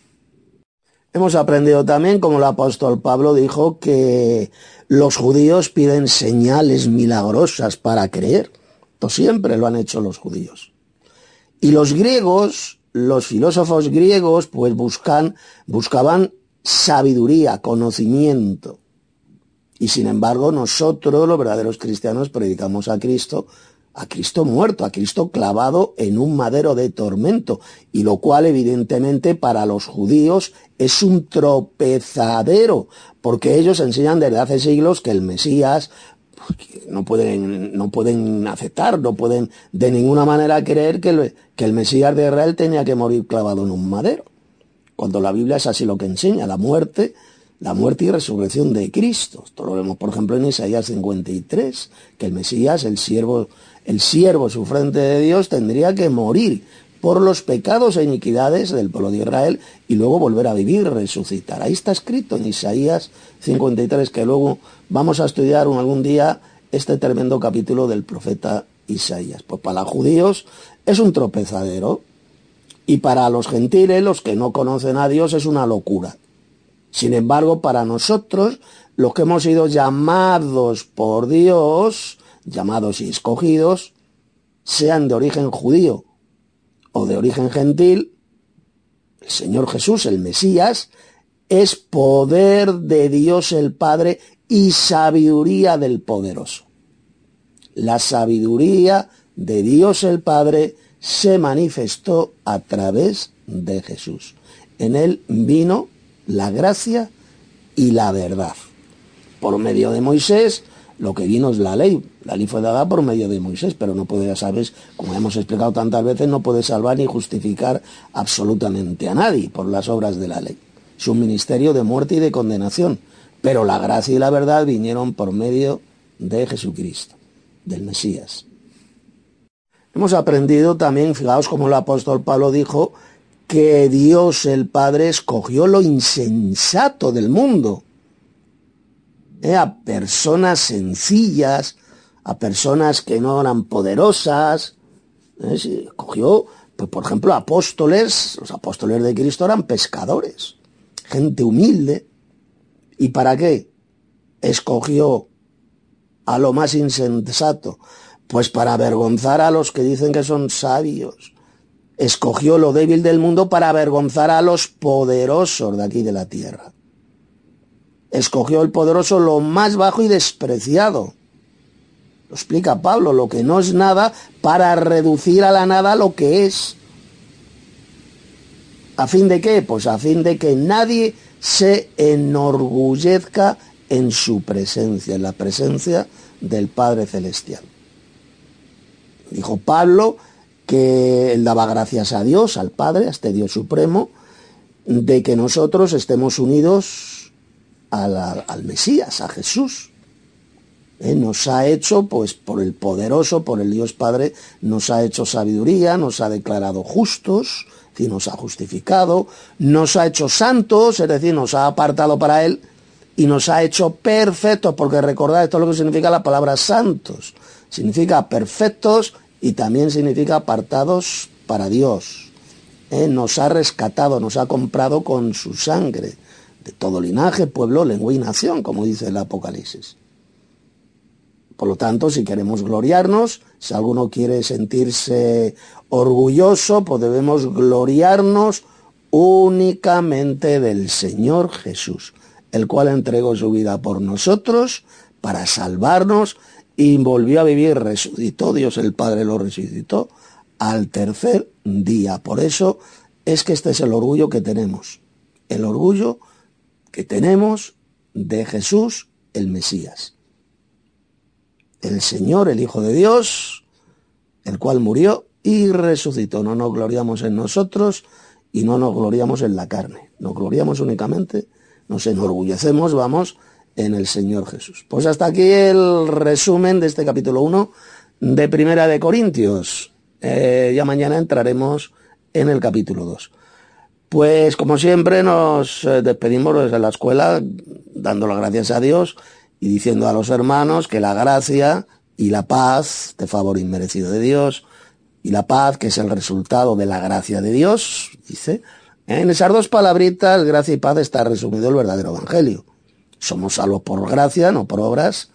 Hemos aprendido también, como el apóstol Pablo dijo, que los judíos piden señales milagrosas para creer. Esto siempre lo han hecho los judíos. Y los griegos, los filósofos griegos, pues buscaban sabiduría, conocimiento. Y sin embargo, nosotros, los verdaderos cristianos, predicamos a Cristo muerto, a Cristo clavado en un madero de tormento, y lo cual evidentemente para los judíos es un tropezadero, porque ellos enseñan desde hace siglos que el Mesías no pueden aceptar, no pueden de ninguna manera creer que el Mesías de Israel tenía que morir clavado en un madero, cuando la Biblia es así lo que enseña, la muerte y resurrección de Cristo. Esto lo vemos, por ejemplo, en Isaías 53, que el Mesías, el siervo sufriente de Dios, tendría que morir por los pecados e iniquidades del pueblo de Israel y luego volver a vivir, resucitar. Ahí está escrito en Isaías 53, que luego vamos a estudiar algún día este tremendo capítulo del profeta Isaías. Pues para los judíos es un tropezadero, y para los gentiles, los que no conocen a Dios, es una locura. Sin embargo, para nosotros, los que hemos sido llamados por Dios, llamados y escogidos, sean de origen judío o de origen gentil, el Señor Jesús, el Mesías, es poder de Dios el Padre y sabiduría del Poderoso. La sabiduría de Dios el Padre se manifestó a través de Jesús. En él vino la gracia y la verdad. Por medio de Moisés, lo que vino es la ley. La ley fue dada por medio de Moisés, pero no puede, ya sabes, como hemos explicado tantas veces, no puede salvar ni justificar absolutamente a nadie por las obras de la ley. Es un ministerio de muerte y de condenación, pero la gracia y la verdad vinieron por medio de Jesucristo, del Mesías. Hemos aprendido también, fijaos como el apóstol Pablo dijo, que Dios el Padre escogió lo insensato del mundo a personas sencillas, a personas que no eran poderosas. Sí, cogió, pues, por ejemplo, apóstoles. Los apóstoles de Cristo eran pescadores, gente humilde. ¿Y para qué escogió a lo más insensato? Pues para avergonzar a los que dicen que son sabios. Escogió lo débil del mundo para avergonzar a los poderosos de aquí de la tierra. Escogió el poderoso lo más bajo y despreciado. Lo explica Pablo, lo que no es nada, para reducir a la nada lo que es. ¿A fin de qué? Pues a fin de que nadie se enorgullezca en su presencia, en la presencia del Padre Celestial. Dijo Pablo que él daba gracias a Dios, al Padre, a este Dios Supremo, de que nosotros estemos unidos al Mesías, a Jesús. Nos ha hecho, pues por el poderoso, por el Dios Padre, nos ha hecho sabiduría, nos ha declarado justos, es decir, nos ha justificado, nos ha hecho santos, es decir, nos ha apartado para Él, y nos ha hecho perfectos, porque recordad, esto es lo que significa la palabra santos. Significa perfectos y también significa apartados para Dios. Nos ha rescatado, nos ha comprado con su sangre, de todo linaje, pueblo, lengua y nación, como dice el Apocalipsis. Por lo tanto, si queremos gloriarnos, si alguno quiere sentirse orgulloso, pues debemos gloriarnos únicamente del Señor Jesús, el cual entregó su vida por nosotros para salvarnos y volvió a vivir, resucitó, Dios el Padre lo resucitó al tercer día. Por eso es que este es el orgullo que tenemos, el orgullo que tenemos de Jesús el Mesías. El Señor, el Hijo de Dios, el cual murió y resucitó. No nos gloriamos en nosotros y no nos gloriamos en la carne. Nos gloriamos únicamente, nos enorgullecemos, vamos, en el Señor Jesús. Pues hasta aquí el resumen de este capítulo 1 de Primera de Corintios. Ya mañana entraremos en el capítulo 2. Pues como siempre nos despedimos desde la escuela dando las gracias a Dios y diciendo a los hermanos que la gracia y la paz, este favor inmerecido de Dios, y la paz, que es el resultado de la gracia de Dios, dice, en esas dos palabritas, gracia y paz, está resumido el verdadero evangelio. Somos salvos por gracia, no por obras,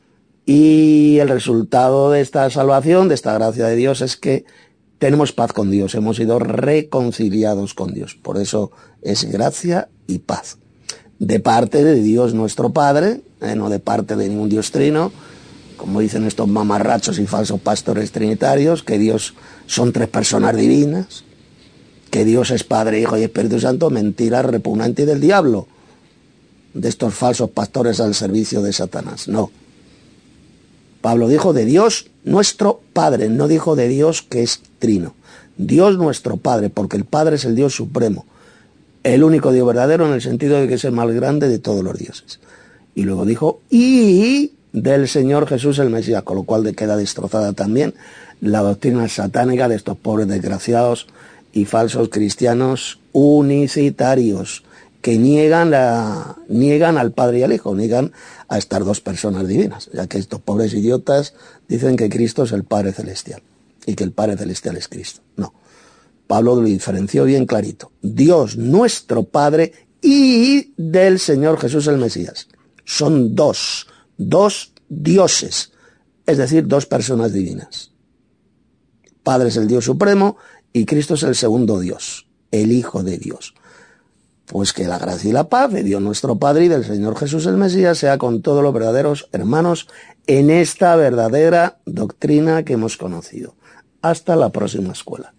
y el resultado de esta salvación, de esta gracia de Dios, es que tenemos paz con Dios, hemos sido reconciliados con Dios. Por eso es gracia y paz. De parte de Dios nuestro Padre, no de parte de ningún Dios trino, como dicen estos mamarrachos y falsos pastores trinitarios, que Dios son tres personas divinas, que Dios es Padre, Hijo y Espíritu Santo, mentira repugnante del diablo, de estos falsos pastores al servicio de Satanás. No. Pablo dijo de Dios nuestro Padre, no dijo de Dios que es trino. Dios nuestro Padre, porque el Padre es el Dios supremo, el único Dios verdadero en el sentido de que es el más grande de todos los dioses. Y luego dijo, y del Señor Jesús el Mesías, con lo cual queda destrozada también la doctrina satánica de estos pobres desgraciados y falsos cristianos unicitarios que niegan al Padre y al Hijo, niegan a estas dos personas divinas, ya que estos pobres idiotas dicen que Cristo es el Padre Celestial y que el Padre Celestial es Cristo. No. Pablo lo diferenció bien clarito. Dios nuestro Padre y del Señor Jesús el Mesías. Son dos dioses, es decir, dos personas divinas. Padre es el Dios supremo y Cristo es el segundo Dios, el Hijo de Dios. Pues que la gracia y la paz de Dios nuestro Padre y del Señor Jesús el Mesías sea con todos los verdaderos hermanos en esta verdadera doctrina que hemos conocido. Hasta la próxima escuela.